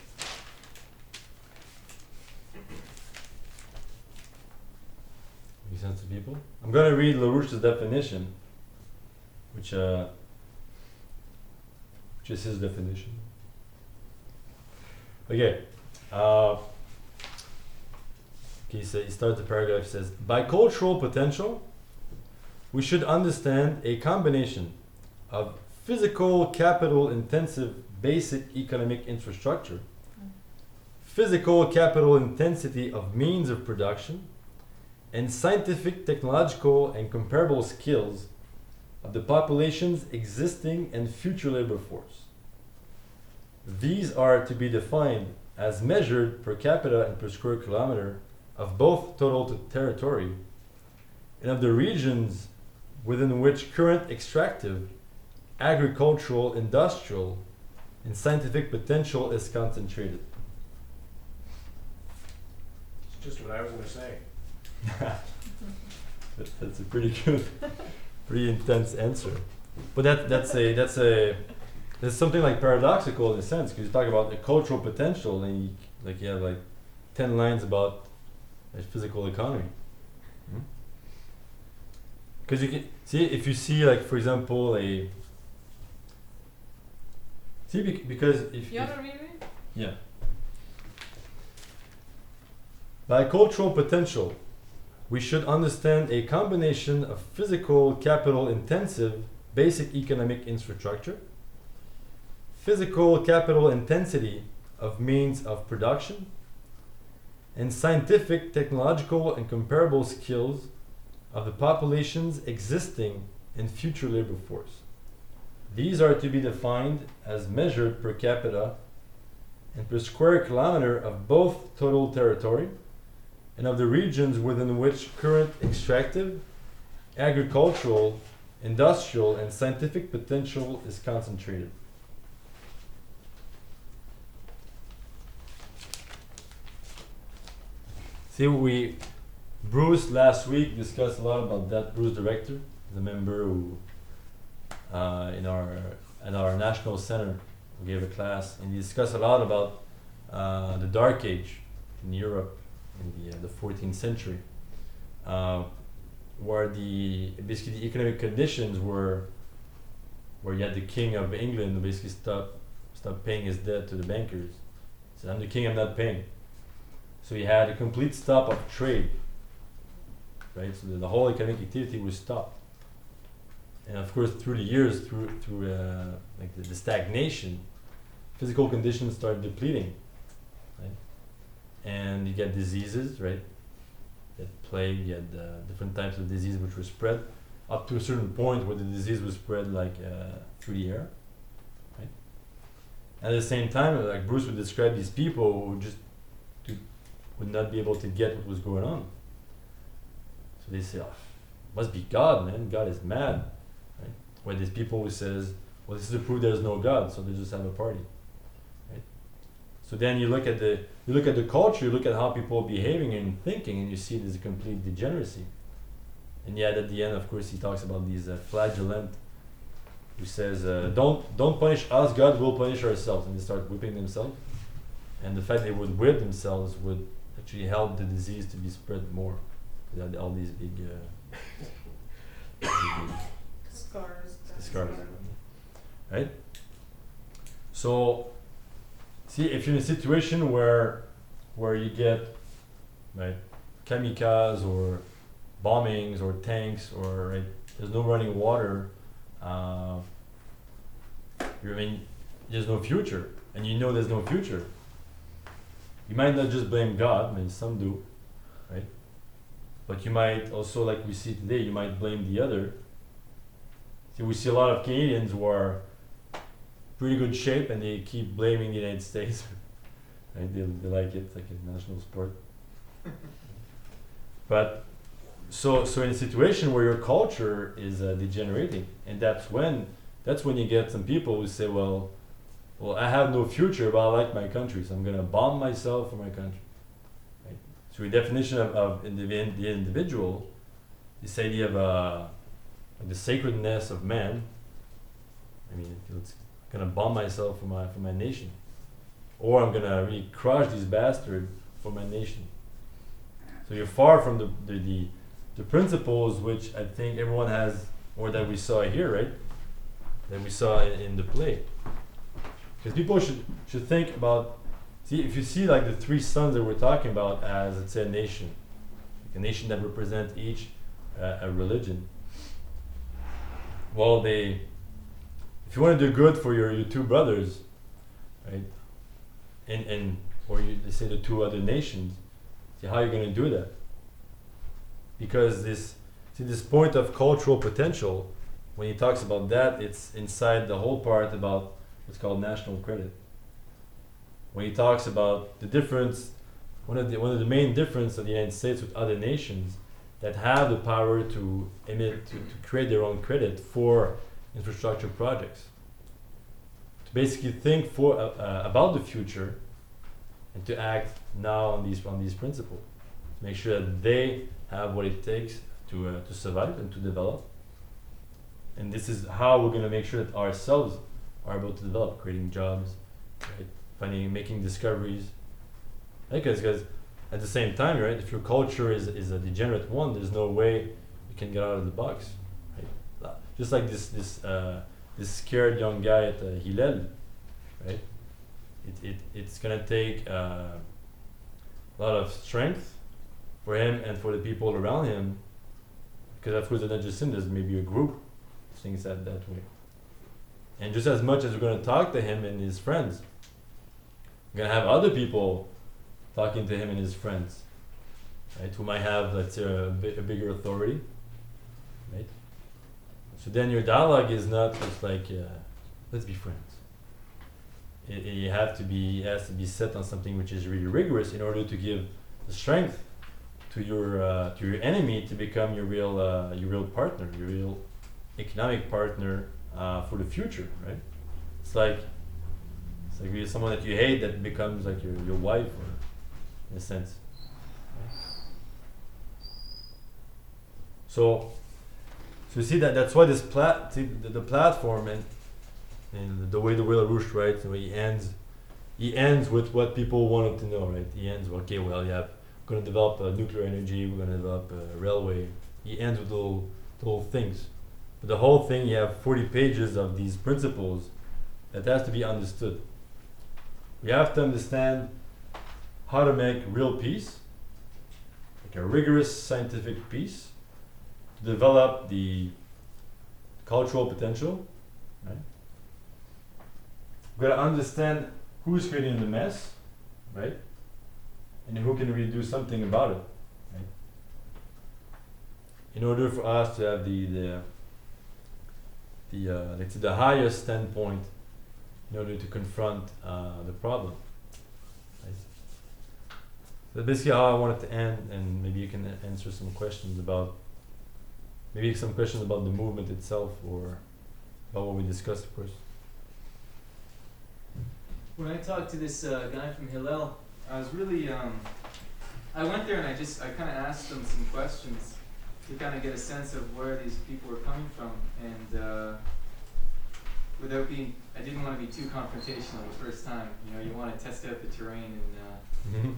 Makes sense to people? I'm going to read LaRouche's definition, which uh, which is his definition. Okay. Uh, okay, so he starts the paragraph, says, by cultural potential, we should understand a combination of physical capital intensive basic economic infrastructure, Mm. physical capital intensity of means of production, and scientific, technological, and comparable skills of the population's existing and future labor force. These are to be defined as measured per capita and per square kilometer of both total t- territory and of the regions within which current extractive, agricultural, industrial, and scientific potential is concentrated. It's just what I was gonna say. That, that's a pretty good, pretty intense answer. But that that's a that's a that's something like paradoxical in a sense, because you talk about the cultural potential and you, like you have like ten lines about a physical economy. Because you can see if you see like for example a see bec- because if, You if wanna read it? yeah. By cultural potential, we should understand a combination of physical capital intensive basic economic infrastructure, physical capital intensity of means of production, and scientific, technological, and comparable skills of the population's existing and future labor force. These are to be defined as measured per capita and per square kilometer of both total territory and of the regions within which current extractive, agricultural, industrial, and scientific potential is concentrated. See, we, Bruce last week discussed a lot about that. Bruce Director, the member who, uh, in our at our national center, we gave a class, and he discussed a lot about uh, the Dark Age in Europe in the uh, the fourteenth century, uh, where the basically the economic conditions were where you had the King of England who basically stopped stopped paying his debt to the bankers. He said, "I'm the king, I'm not paying." So he had a complete stop of trade, right? So the, the whole economic activity was stopped. And of course, through the years, through through uh, like the, the stagnation, physical conditions started depleting, right? And you get diseases, right? You had plague, you had uh, different types of disease which were spread. up to a certain point where the disease would spread like uh, through the air, right? At the same time, like Bruce would describe these people who just to, would not be able to get what was going on. So they say, oh, must be God, man. God is mad, right? Where there's people who says, well, this is to prove there's no God, so they just have a party, right? So then you look at the you look at the culture, you look at how people are behaving and thinking, and you see there's a complete degeneracy. And yet at the end, of course, he talks about these uh, flagellant, who says, uh, "Don't don't punish us, God will punish ourselves," and they start whipping themselves. And the fact they would whip themselves would actually help the disease to be spread more. They had all these big, uh, big Scars. scars, right? So, see, if you're in a situation where where you get right kamikazes or bombings or tanks or right, there's no running water, uh, you I mean there's no future, and you know there's no future. You might not just blame God, I mean some do, right? But you might also, like we see today, you might blame the other. See, we see a lot of Canadians who are pretty good shape and they keep blaming the United States. Right? They, they like it, it's like a national sport. But so so in a situation where your culture is uh, degenerating, and that's when that's when you get some people who say, well, well, I have no future, but I like my country, so I'm gonna bomb myself for my country. Right? So the definition of, of indivi- the individual, this idea of uh, the sacredness of man. I mean, it's gonna bomb myself for my for my nation, or I'm gonna really crush these bastards for my nation. So you're far from the the, the the principles which I think everyone has, or that we saw here, right? That we saw in, in the play. Because people should should think about, see, if you see like the three sons that we're talking about as, let's say, a nation, like a nation that represents each uh, a religion. Well, they, if you want to do good for your, your two brothers, right, and and or you they say the two other nations, see how you're going to do that. Because this, see, this point of cultural potential, when he talks about that, it's inside the whole part about what's called national credit. When he talks about the difference, one of the one of the main difference of the United States with other nations that have the power to emit, to, to create their own credit for infrastructure projects. To basically think for uh, uh, about the future and to act now on these on these principles. To make sure that they have what it takes to uh, to survive and to develop. And this is how we're going to make sure that ourselves are able to develop, creating jobs, right? Finding, making discoveries. Because because at the same time, right, if your culture is, is a degenerate one, there's no way you can get out of the box. Right? Just like this this uh, this scared young guy at uh, Hillel, right? It, it it's gonna take uh, a lot of strength for him and for the people around him, because of course, not just him, there's maybe a group things that that way. And just as much as we're going to talk to him and his friends, we're going to have other people talking to him and his friends, right? Who might have, let's say, a, bi- a bigger authority, right? So then your dialogue is not just like, uh, let's be friends. It, it, you have to be, it has to be set on something which is really rigorous in order to give the strength to your uh, to your enemy to become your real uh, your real partner, your real economic partner uh, for the future, right? It's like it's like really someone that you hate that becomes like your, your wife, or in a sense. So, so you see that that's why this plat see the, the platform and and the way the Wheel of Rouge, right? So he ends he ends with what people wanted to know, right? He ends with, okay, well, yeah, we're going to develop uh, nuclear energy, we're going to develop a railway. He ends with little little things. But the whole thing, you have forty pages of these principles that has to be understood. We have to understand how to make real peace, like a rigorous scientific peace, to develop the cultural potential, right? We've got to understand who's creating the mess, right? And who can really do something about it, right? in order for us to have the the the uh, let's say the highest standpoint in order to confront uh, the problem. Right? That's basically how I wanted to end, and maybe you can a- answer some questions about maybe some questions about the movement itself or about what we discussed, of course. When I talked to this uh, guy from Hillel, I was really, um, I went there and I just, I kind of asked them some questions to kind of get a sense of where these people were coming from, and uh, without being, I didn't want to be too confrontational the first time. You know, you want to test out the terrain, and uh, Mm-hmm.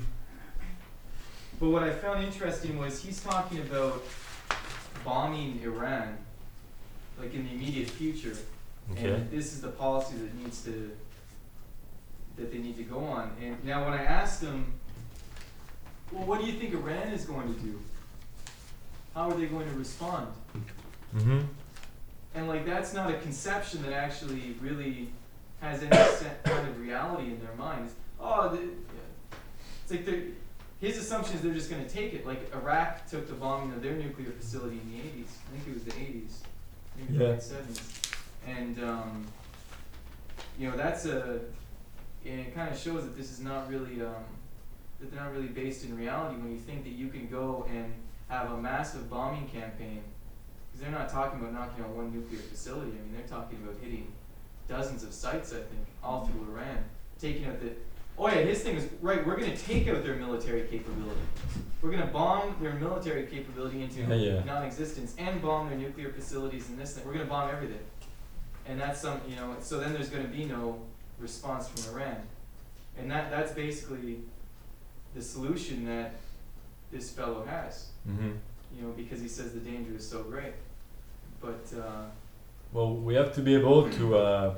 but what I found interesting was he's talking about bombing Iran, like in the immediate future. Okay. And this is the policy that needs to, that they need to go on. And now when I asked them, well, what do you think Iran is going to do? How are they going to respond? Mm-hmm. And like, that's not a conception that actually really has any set kind of reality in their minds. Oh, the, it's like they're, his assumption is they're just going to take it. Like Iraq took the bombing of their nuclear facility in the eighties. I think it was the eighties, maybe the Yeah. late seventies. And um, you know, that's a, and it kind of shows that this is not really, um, that they're not really based in reality when you think that you can go and have a massive bombing campaign. Because they're not talking about knocking out one nuclear facility. I mean, they're talking about hitting dozens of sites, I think, all through Iran. Taking out the, oh yeah, his thing is, right, we're going to take out their military capability. We're going to bomb their military capability into Yeah, yeah. non-existence and bomb their nuclear facilities and this thing. We're going to bomb everything. And that's some, you know, so then there's going to be no response from Iran. And that that's basically the solution that this fellow has, Mm-hmm. you know, because he says the danger is so great. But, uh, Well, we have to be able to, uh,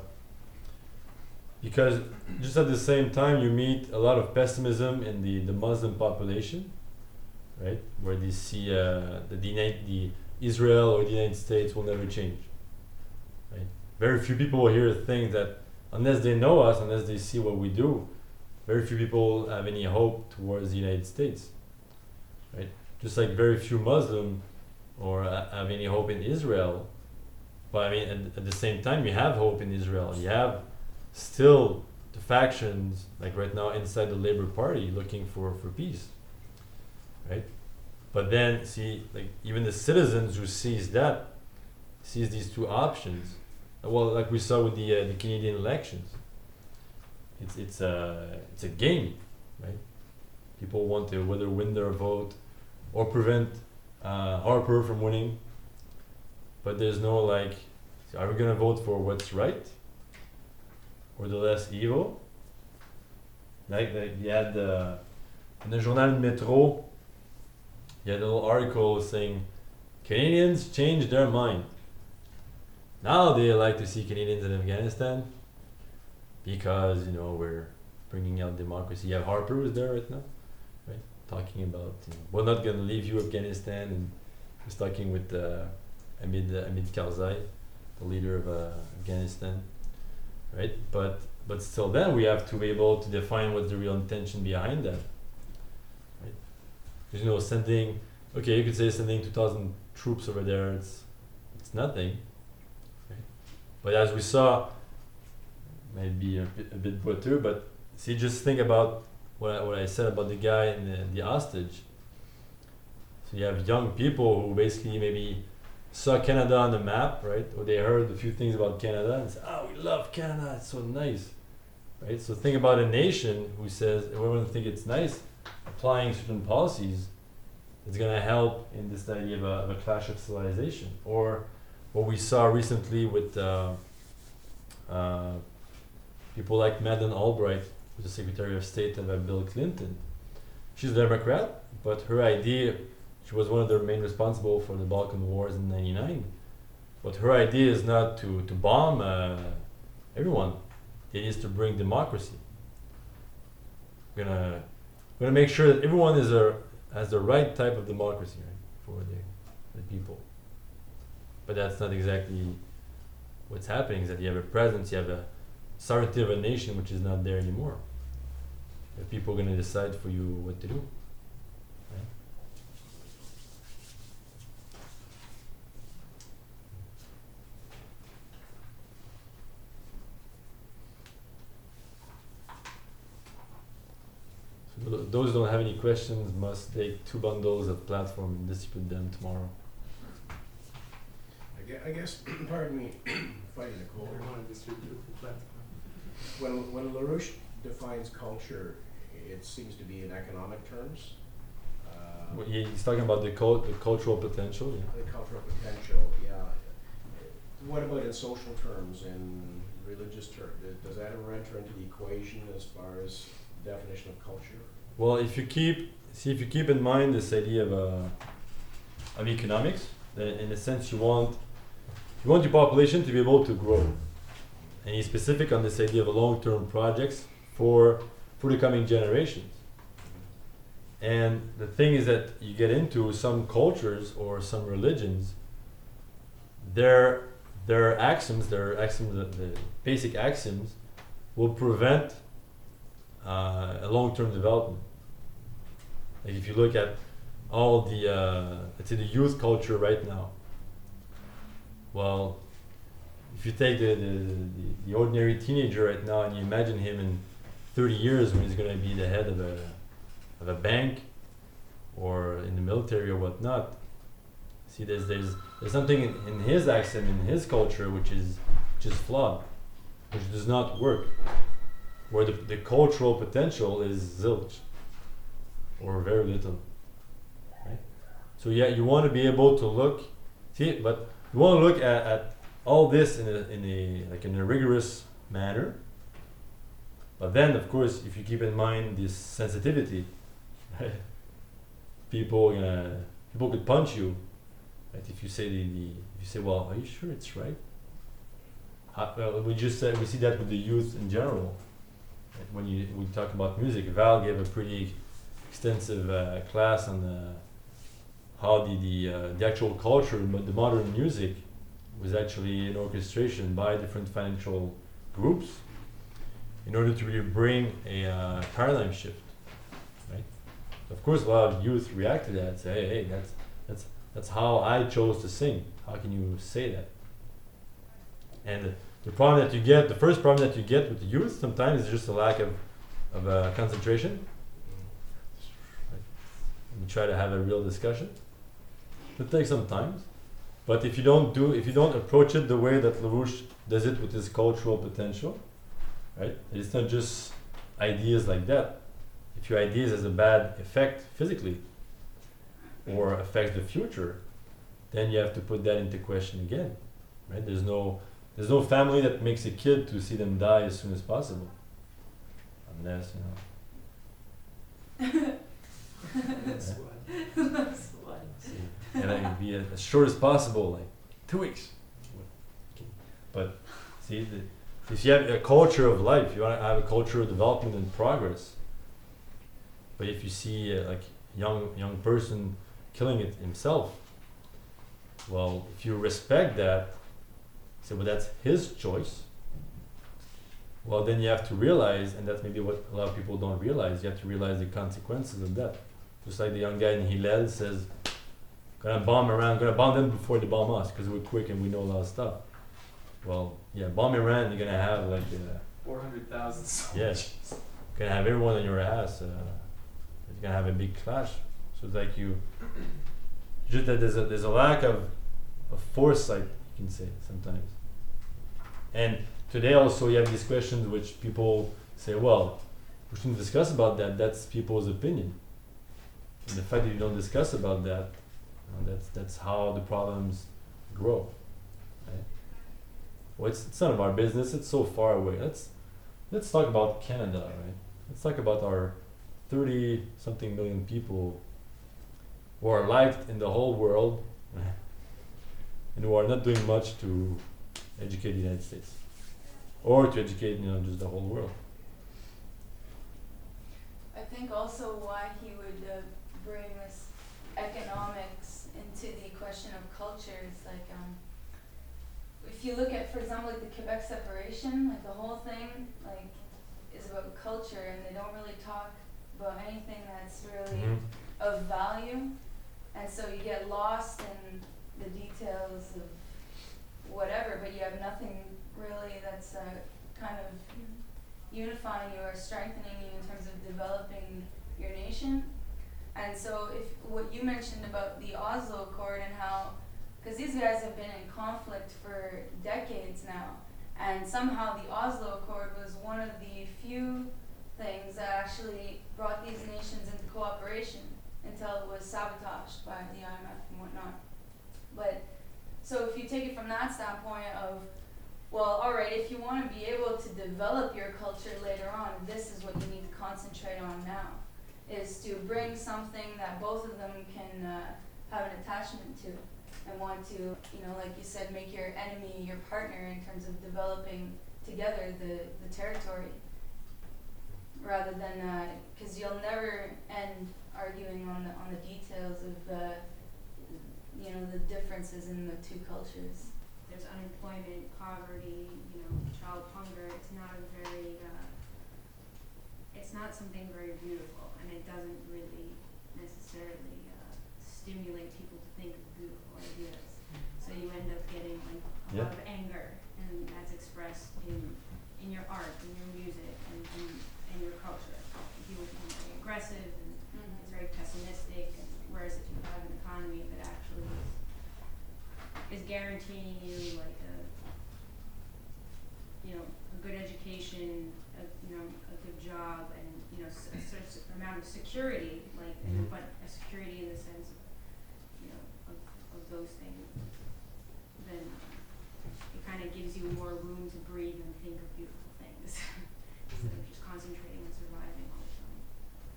because just at the same time you meet a lot of pessimism in the, the Muslim population, right? Where they see uh, that the, United, the Israel or the United States will never change, right? Very few people will hear things that, unless they know us, unless they see what we do, very few people have any hope towards the United States, right? Just like very few Muslim or uh, have any hope in Israel. But I mean, at, at the same time, you have hope in Israel. You have still the factions, like right now inside the Labour Party, looking for, for peace, right? But then, see, like even the citizens who sees that, sees these two options. uh, Well, like we saw with the uh, the Canadian elections, it's it's a it's a game, right? People want to whether win their vote or prevent uh, Harper from winning. But there's no like, are we gonna vote for what's right or the less evil? Like, like you had the in the Journal Métro, you had a little article saying Canadians changed their mind. Now they like to see Canadians in Afghanistan because, you know, we're bringing out democracy. You have Harper who's there right now, right? Talking about, you know, we're not gonna leave you Afghanistan, and he's talking with uh, Hamid uh, Hamid Karzai, the leader of uh, Afghanistan, right? But but still, then we have to be able to define what's the real intention behind that, right? Because, you know, sending, okay, you could say sending two thousand troops over there, it's it's nothing, right? But as we saw, might be a bit, a bit brutal, but see, just think about what I, what I said about the guy and the, the hostage. So you have young people who basically maybe saw Canada on the map, right? Or they heard a few things about Canada and said, oh, we love Canada, it's so nice, right? So think about a nation who says, everyone think it's nice, applying certain policies, it's gonna help in this idea of a, of a clash of civilization. Or what we saw recently with uh, uh, people like Madeleine Albright, who's the Secretary of State of uh, Bill Clinton. She's a Democrat, but her idea, she was one of the main responsible for the Balkan Wars in ninety-nine. But her idea is not to, to bomb uh, everyone. It is to bring democracy. We're gonna, we're gonna make sure that everyone is a, has the right type of democracy, right, for the, the people. But that's not exactly what's happening, is that you have a presence, you have a sovereignty of a nation which is not there anymore. The people are going to decide for you what to do. Right? those who don't have any questions must take two bundles of platform and distribute them tomorrow. I gue- I guess, pardon me, fighting a I cold. want to distribute the platform. When, when LaRouche defines culture, it seems to be in economic terms. Uh, Well, he- he's talking about the cul- the cultural potential, yeah. The cultural potential, yeah. What about in social terms, in religious terms? Does that ever enter into the equation as far as definition of culture? Well, if you keep see if you keep in mind this idea of uh, of economics, then in a sense you want you want your population to be able to grow, and he's specific on this idea of long-term projects for for the coming generations. And the thing is that you get into some cultures or some religions, their their axioms, their axioms, the, the basic axioms, will prevent uh, a long-term development. Like if you look at all the, uh, let's say the youth culture right now. Well, if you take the, the, the, the ordinary teenager right now and you imagine him in thirty years when he's going to be the head of a, of a bank or in the military or whatnot, see there's, there's, there's something in, in his axiom, in his culture, which is, which is flawed, which does not work. Where the, the cultural potential is zilch, or very little, right? So yeah, you want to be able to look, see, but you want to look at, at all this in a, in a like in a rigorous manner. But then, of course, if you keep in mind this sensitivity, right? People gonna people could punch you, right? If you say the, the if you say, well, are you sure it's right? Uh, well, we just said we see that with the youth in general. Right? When you we talk about music, Val gave a pretty extensive uh, class on the, how the the, uh, the actual culture, but the modern music, was actually an orchestration by different financial groups in order to really bring a uh, paradigm shift, right? Of course, a lot of youth react to that and say, hey, hey, that's that's that's how I chose to sing. How can you say that? And the problem that you get, the first problem that you get with the youth sometimes is just a lack of, of uh, concentration. Right? And you try to have a real discussion. It takes some time. But if you don't do, if you don't approach it the way that LaRouche does it with his cultural potential, right? It's not just ideas like that. If your ideas has a bad effect physically or affects the future, then you have to put that into question again, right? There's no There's no family that makes a kid to see them die as soon as possible, unless you know. That's Yeah. why. That's why. See, and it would be as, as short as possible, like two weeks. But see, the, if you have a culture of life, you want to have a culture of development and progress. But if you see uh, like young young person killing it himself, well, if you respect that. So, but that's his choice. Well, then you have to realize, and that's maybe what a lot of people don't realize, you have to realize the consequences of that. Just like the young guy in Hillel says, gonna bomb Iran, gonna bomb them before they bomb us, because we're quick and we know a lot of stuff. Well, yeah, bomb Iran, you're gonna have like, uh, Four hundred thousand soldiers. yeah, you're gonna have everyone on your ass. Uh, you're gonna have a big clash. So it's like you, just that there's a, there's a lack of, of foresight, you can say, sometimes. And today also you have these questions which people say, well, we shouldn't discuss about that, that's people's opinion. And the fact that you don't discuss about that, you know, that's that's how the problems grow. Right? Well, it's, it's none of our business, it's so far away. Let's let's talk about Canada, right? Let's talk about our thirty something million people who are liked in the whole world and who are not doing much to educate the United States or to educate, you know, just the whole world. I think also why he would uh, bring this economics into the question of culture is like, um, if you look at, for example, like the Quebec separation, like the whole thing, like, is about culture, and they don't really talk about anything that's really Mhm. of value, and so you get lost in the details of whatever, but you have nothing really that's uh, kind of unifying you or strengthening you in terms of developing your nation. And so if what you mentioned about the Oslo Accord and how, because these guys have been in conflict for decades now, and somehow the Oslo Accord was one of the few things that actually brought these nations into cooperation until it was sabotaged by the I M F and whatnot. But so if you take it from that standpoint of, well, alright, if you want to be able to develop your culture later on, this is what you need to concentrate on now, is to bring something that both of them can uh, have an attachment to and want to, you know, like you said, make your enemy your partner in terms of developing together the, the territory, rather than, because uh, you'll never end arguing on the on the details of, uh, you know, the differences in the two cultures. There's unemployment, poverty, you know, child hunger. It's not a very, uh, it's not something very beautiful, and it doesn't really necessarily uh, stimulate people to think of beautiful ideas. So you end up getting like a Yeah. lot of anger, and that's expressed in in your art, in your music, and in, in your culture. People become very aggressive, and Mm-hmm. it's very pessimistic. And whereas if you have an economy that actually is is guaranteeing you like a, you know, a good education, a, you know, a good job, and, you know, s- a certain amount of security, like, Mhm. but a security in the sense of, you know, of, of those things, then it kind of gives you more room to breathe and think of beautiful things instead of just concentrating on surviving all the time.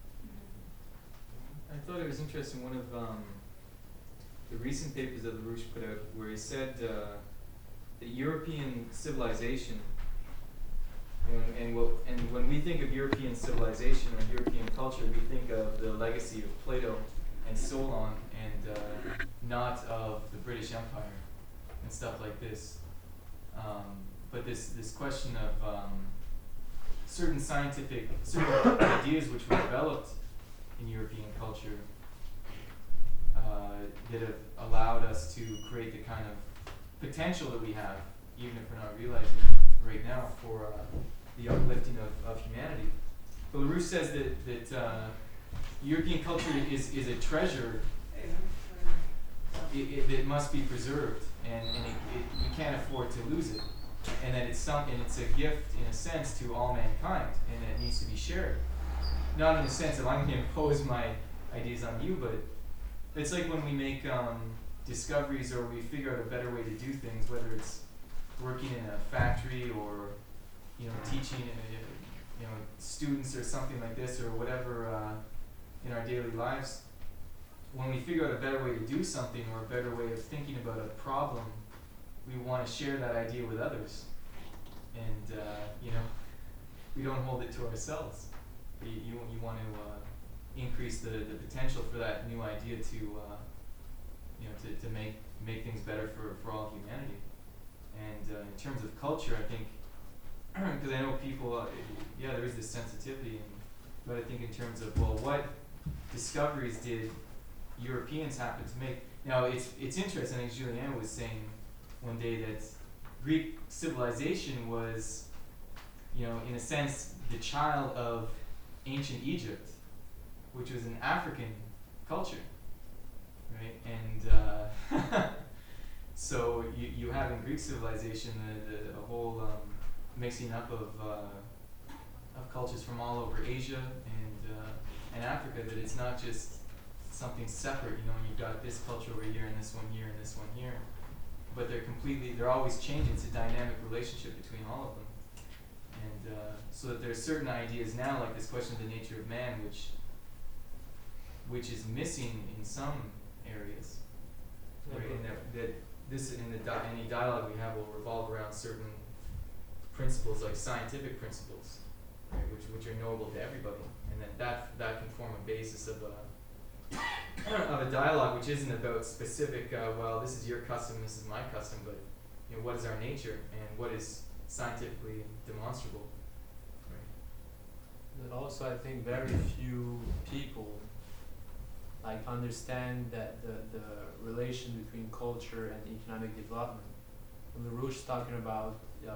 I thought it was interesting, one of um, the recent papers that LaRouche put out, where he said uh, that European civilization, and, and, what, and when we think of European civilization or European culture, we think of the legacy of Plato and Solon, and uh, not of the British Empire and stuff like this. Um, but this, this question of um, certain scientific, certain ideas which were developed in European culture uh, that have allowed us to create the kind of potential that we have, even if we're not realizing it right now, for uh, the uplifting of, of humanity. But LaRouche says that, that uh, European culture is, is a treasure it, it, that must be preserved, and, and it, it, you can't afford to lose it. And that it's some, and it's a gift, in a sense, to all mankind, and that it needs to be shared. Not in the sense that I'm going to impose my ideas on you, but it's like when we make um, discoveries or we figure out a better way to do things, whether it's working in a factory or, you know, teaching, uh, you know, students or something like this, or whatever uh, in our daily lives. When we figure out a better way to do something or a better way of thinking about a problem, we want to share that idea with others, and uh, you know, we don't hold it to ourselves. You you, you want to uh, increase the, the potential for that new idea to uh, you know to, to make make things better for, for all humanity. And uh, in terms of culture, I think because I know people, uh, yeah, there is this sensitivity, and, but I think in terms of, well, what discoveries did Europeans happen to make? Now it's it's interesting. I think Juliana was saying one day that Greek civilization was, you know, in a sense, the child of ancient Egypt, which was an African culture, right? And uh, so you, you have in Greek civilization the, the, a whole um, mixing up of uh, of cultures from all over Asia and uh, and Africa. That it's not just something separate. You know, you've got this culture over here and this one here and this one here, but they're completely, they're always changing. It's a dynamic relationship between all of them. And uh, so that there's certain ideas now, like this question of the nature of man, which which is missing in some areas. Yeah, Right? but- And that, that this, in the di- any dialogue we have will revolve around certain principles, like scientific principles, right? which which are knowable to everybody, and then that that can form a basis of a of a dialogue, which isn't about specific. Uh, well, this is your custom, this is my custom, but you know, what is our nature and what is scientifically demonstrable. Right? But also, I think very few people like understand that the, the relation between culture and economic development. When LaRouche talking about uh,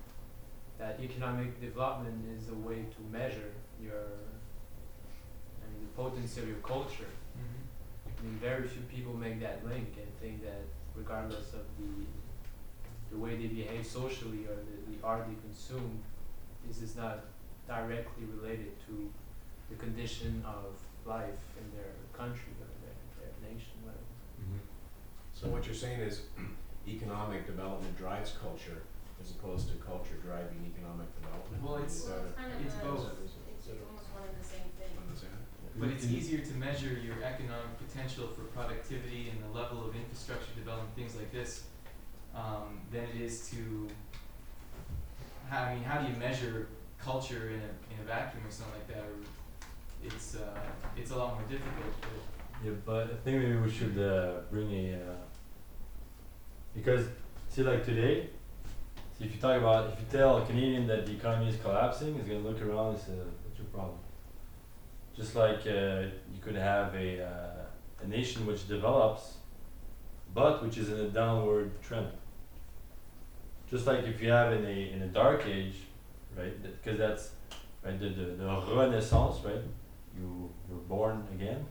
that economic development is a way to measure your, I mean, the potency of your culture. Mhm. I mean, very few people make that link and think that regardless of the the way they behave socially or the, the art they consume, this is not directly related to the condition of life in their country or their, their nation, whatever. Mm-hmm. So what you're saying is economic development drives culture as opposed to culture driving economic development? Well, it's- Is that Well, it's a- kind of it's a, both. it's, it's almost one and the same thing. understand? But it's Mhm. easier to measure your economic potential for productivity and the level of infrastructure development, things like this, um, than it is to, how, I mean, how do you measure culture in a, in a vacuum or something like that, or it's, uh, it's a lot more difficult, but, Yeah, but I think maybe we should uh, bring a uh, because see like today, see if you talk about if you tell a Canadian that the economy is collapsing, he's gonna look around and say, "What's your problem?" Just like uh, you could have a uh, a nation which develops, but which is in a downward trend. Just like if you have in a in a dark age, right? Because that's right the, the the renaissance, right? You you're born again.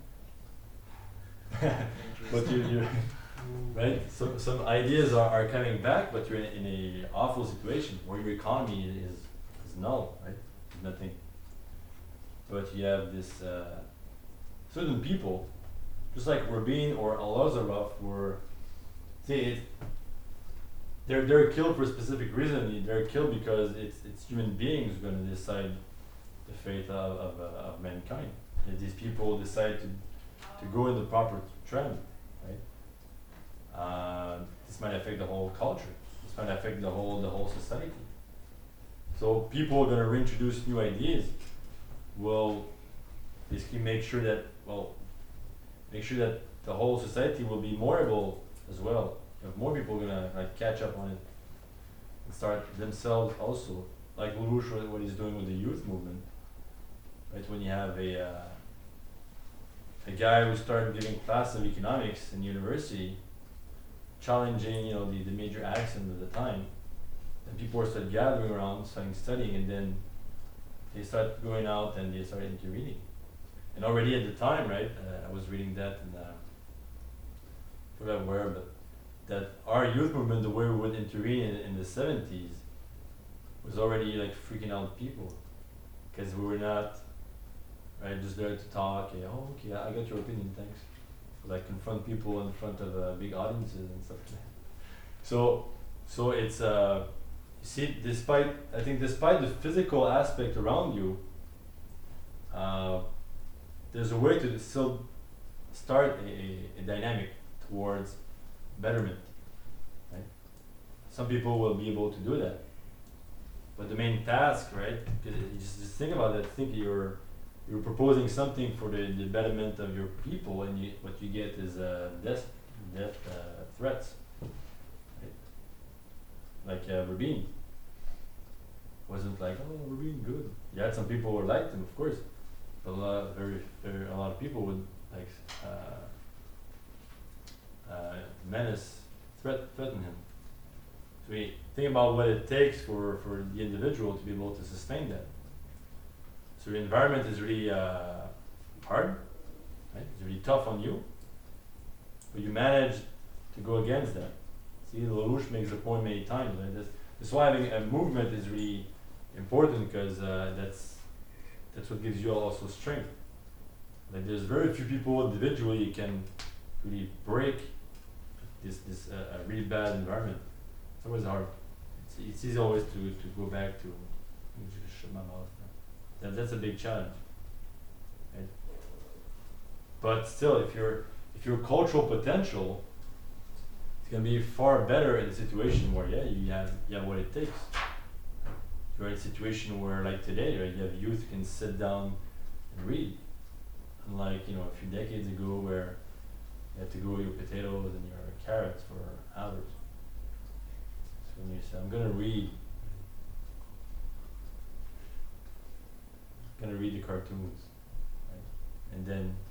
But you you right. So some ideas are, are coming back, but you're in, in a awful situation where your economy is is null, right? Nothing. But you have this uh, certain people, just like Rabin or Al-Azarov were, see it. They're they're killed for a specific reason. They're killed because it's it's human beings who are going to decide the fate of of, uh, of mankind. And these people decide to to go in the proper trend, right? Uh, this might affect the whole culture. This might affect the whole the whole society. So people are going to reintroduce new ideas. Will basically make sure that well, make sure that the whole society will be more able as well. If more people are gonna like catch up on it and start themselves also, like Lelouch, what what he's doing with the youth movement, right? When you have a uh, a guy who started giving class of economics in university, challenging you know the, the major accent of the time, and people start gathering around, starting studying, and then they start going out and they start intervening. And already at the time, right? Uh, I was reading that and uh, I forgot where, but that our youth movement, the way we would intervene in, in the seventies, was already like freaking out people, because we were not right just there to talk. Yeah, oh, okay, I got your opinion, thanks. Like confront people in front of uh, big audiences and stuff like that. So, so it's uh, you see, despite I think despite the physical aspect around you, uh, there's a way to still start a, a, a dynamic towards betterment, right? Some people will be able to do that, but the main task, right? Because just, just think about it. Think you're you're proposing something for the, the betterment of your people, and you, what you get is uh, death, death uh, threats, right? Like uh, Rabin wasn't like, oh, Rabin good. You had some people who liked him, of course, but a lot, very, very, a lot of people would like uh, uh, menace, threat, threaten him. So we think about what it takes for, for the individual to be able to sustain that. So your environment is really uh, hard, right? It's really tough on you, but you manage to go against that. See, Lelouch makes the point many times. Right? That's, that's why having a movement is really important, because uh, that's that's what gives you also strength. Like there's very few people individually can really break this this uh, a really bad environment. It's always hard. It's, it's easy always to, to go back to. Let me just shut my mouth now. That that's a big challenge, right? But still, if your if your cultural potential, it's gonna be far better in a situation where yeah you have you have what it takes. You're in a situation where like today, right, you have youth who can sit down and read. Unlike, you know, a few decades ago where you had to grow your potatoes and your carrots for hours. So when you say, I'm gonna read, I'm gonna read the cartoons, right? And then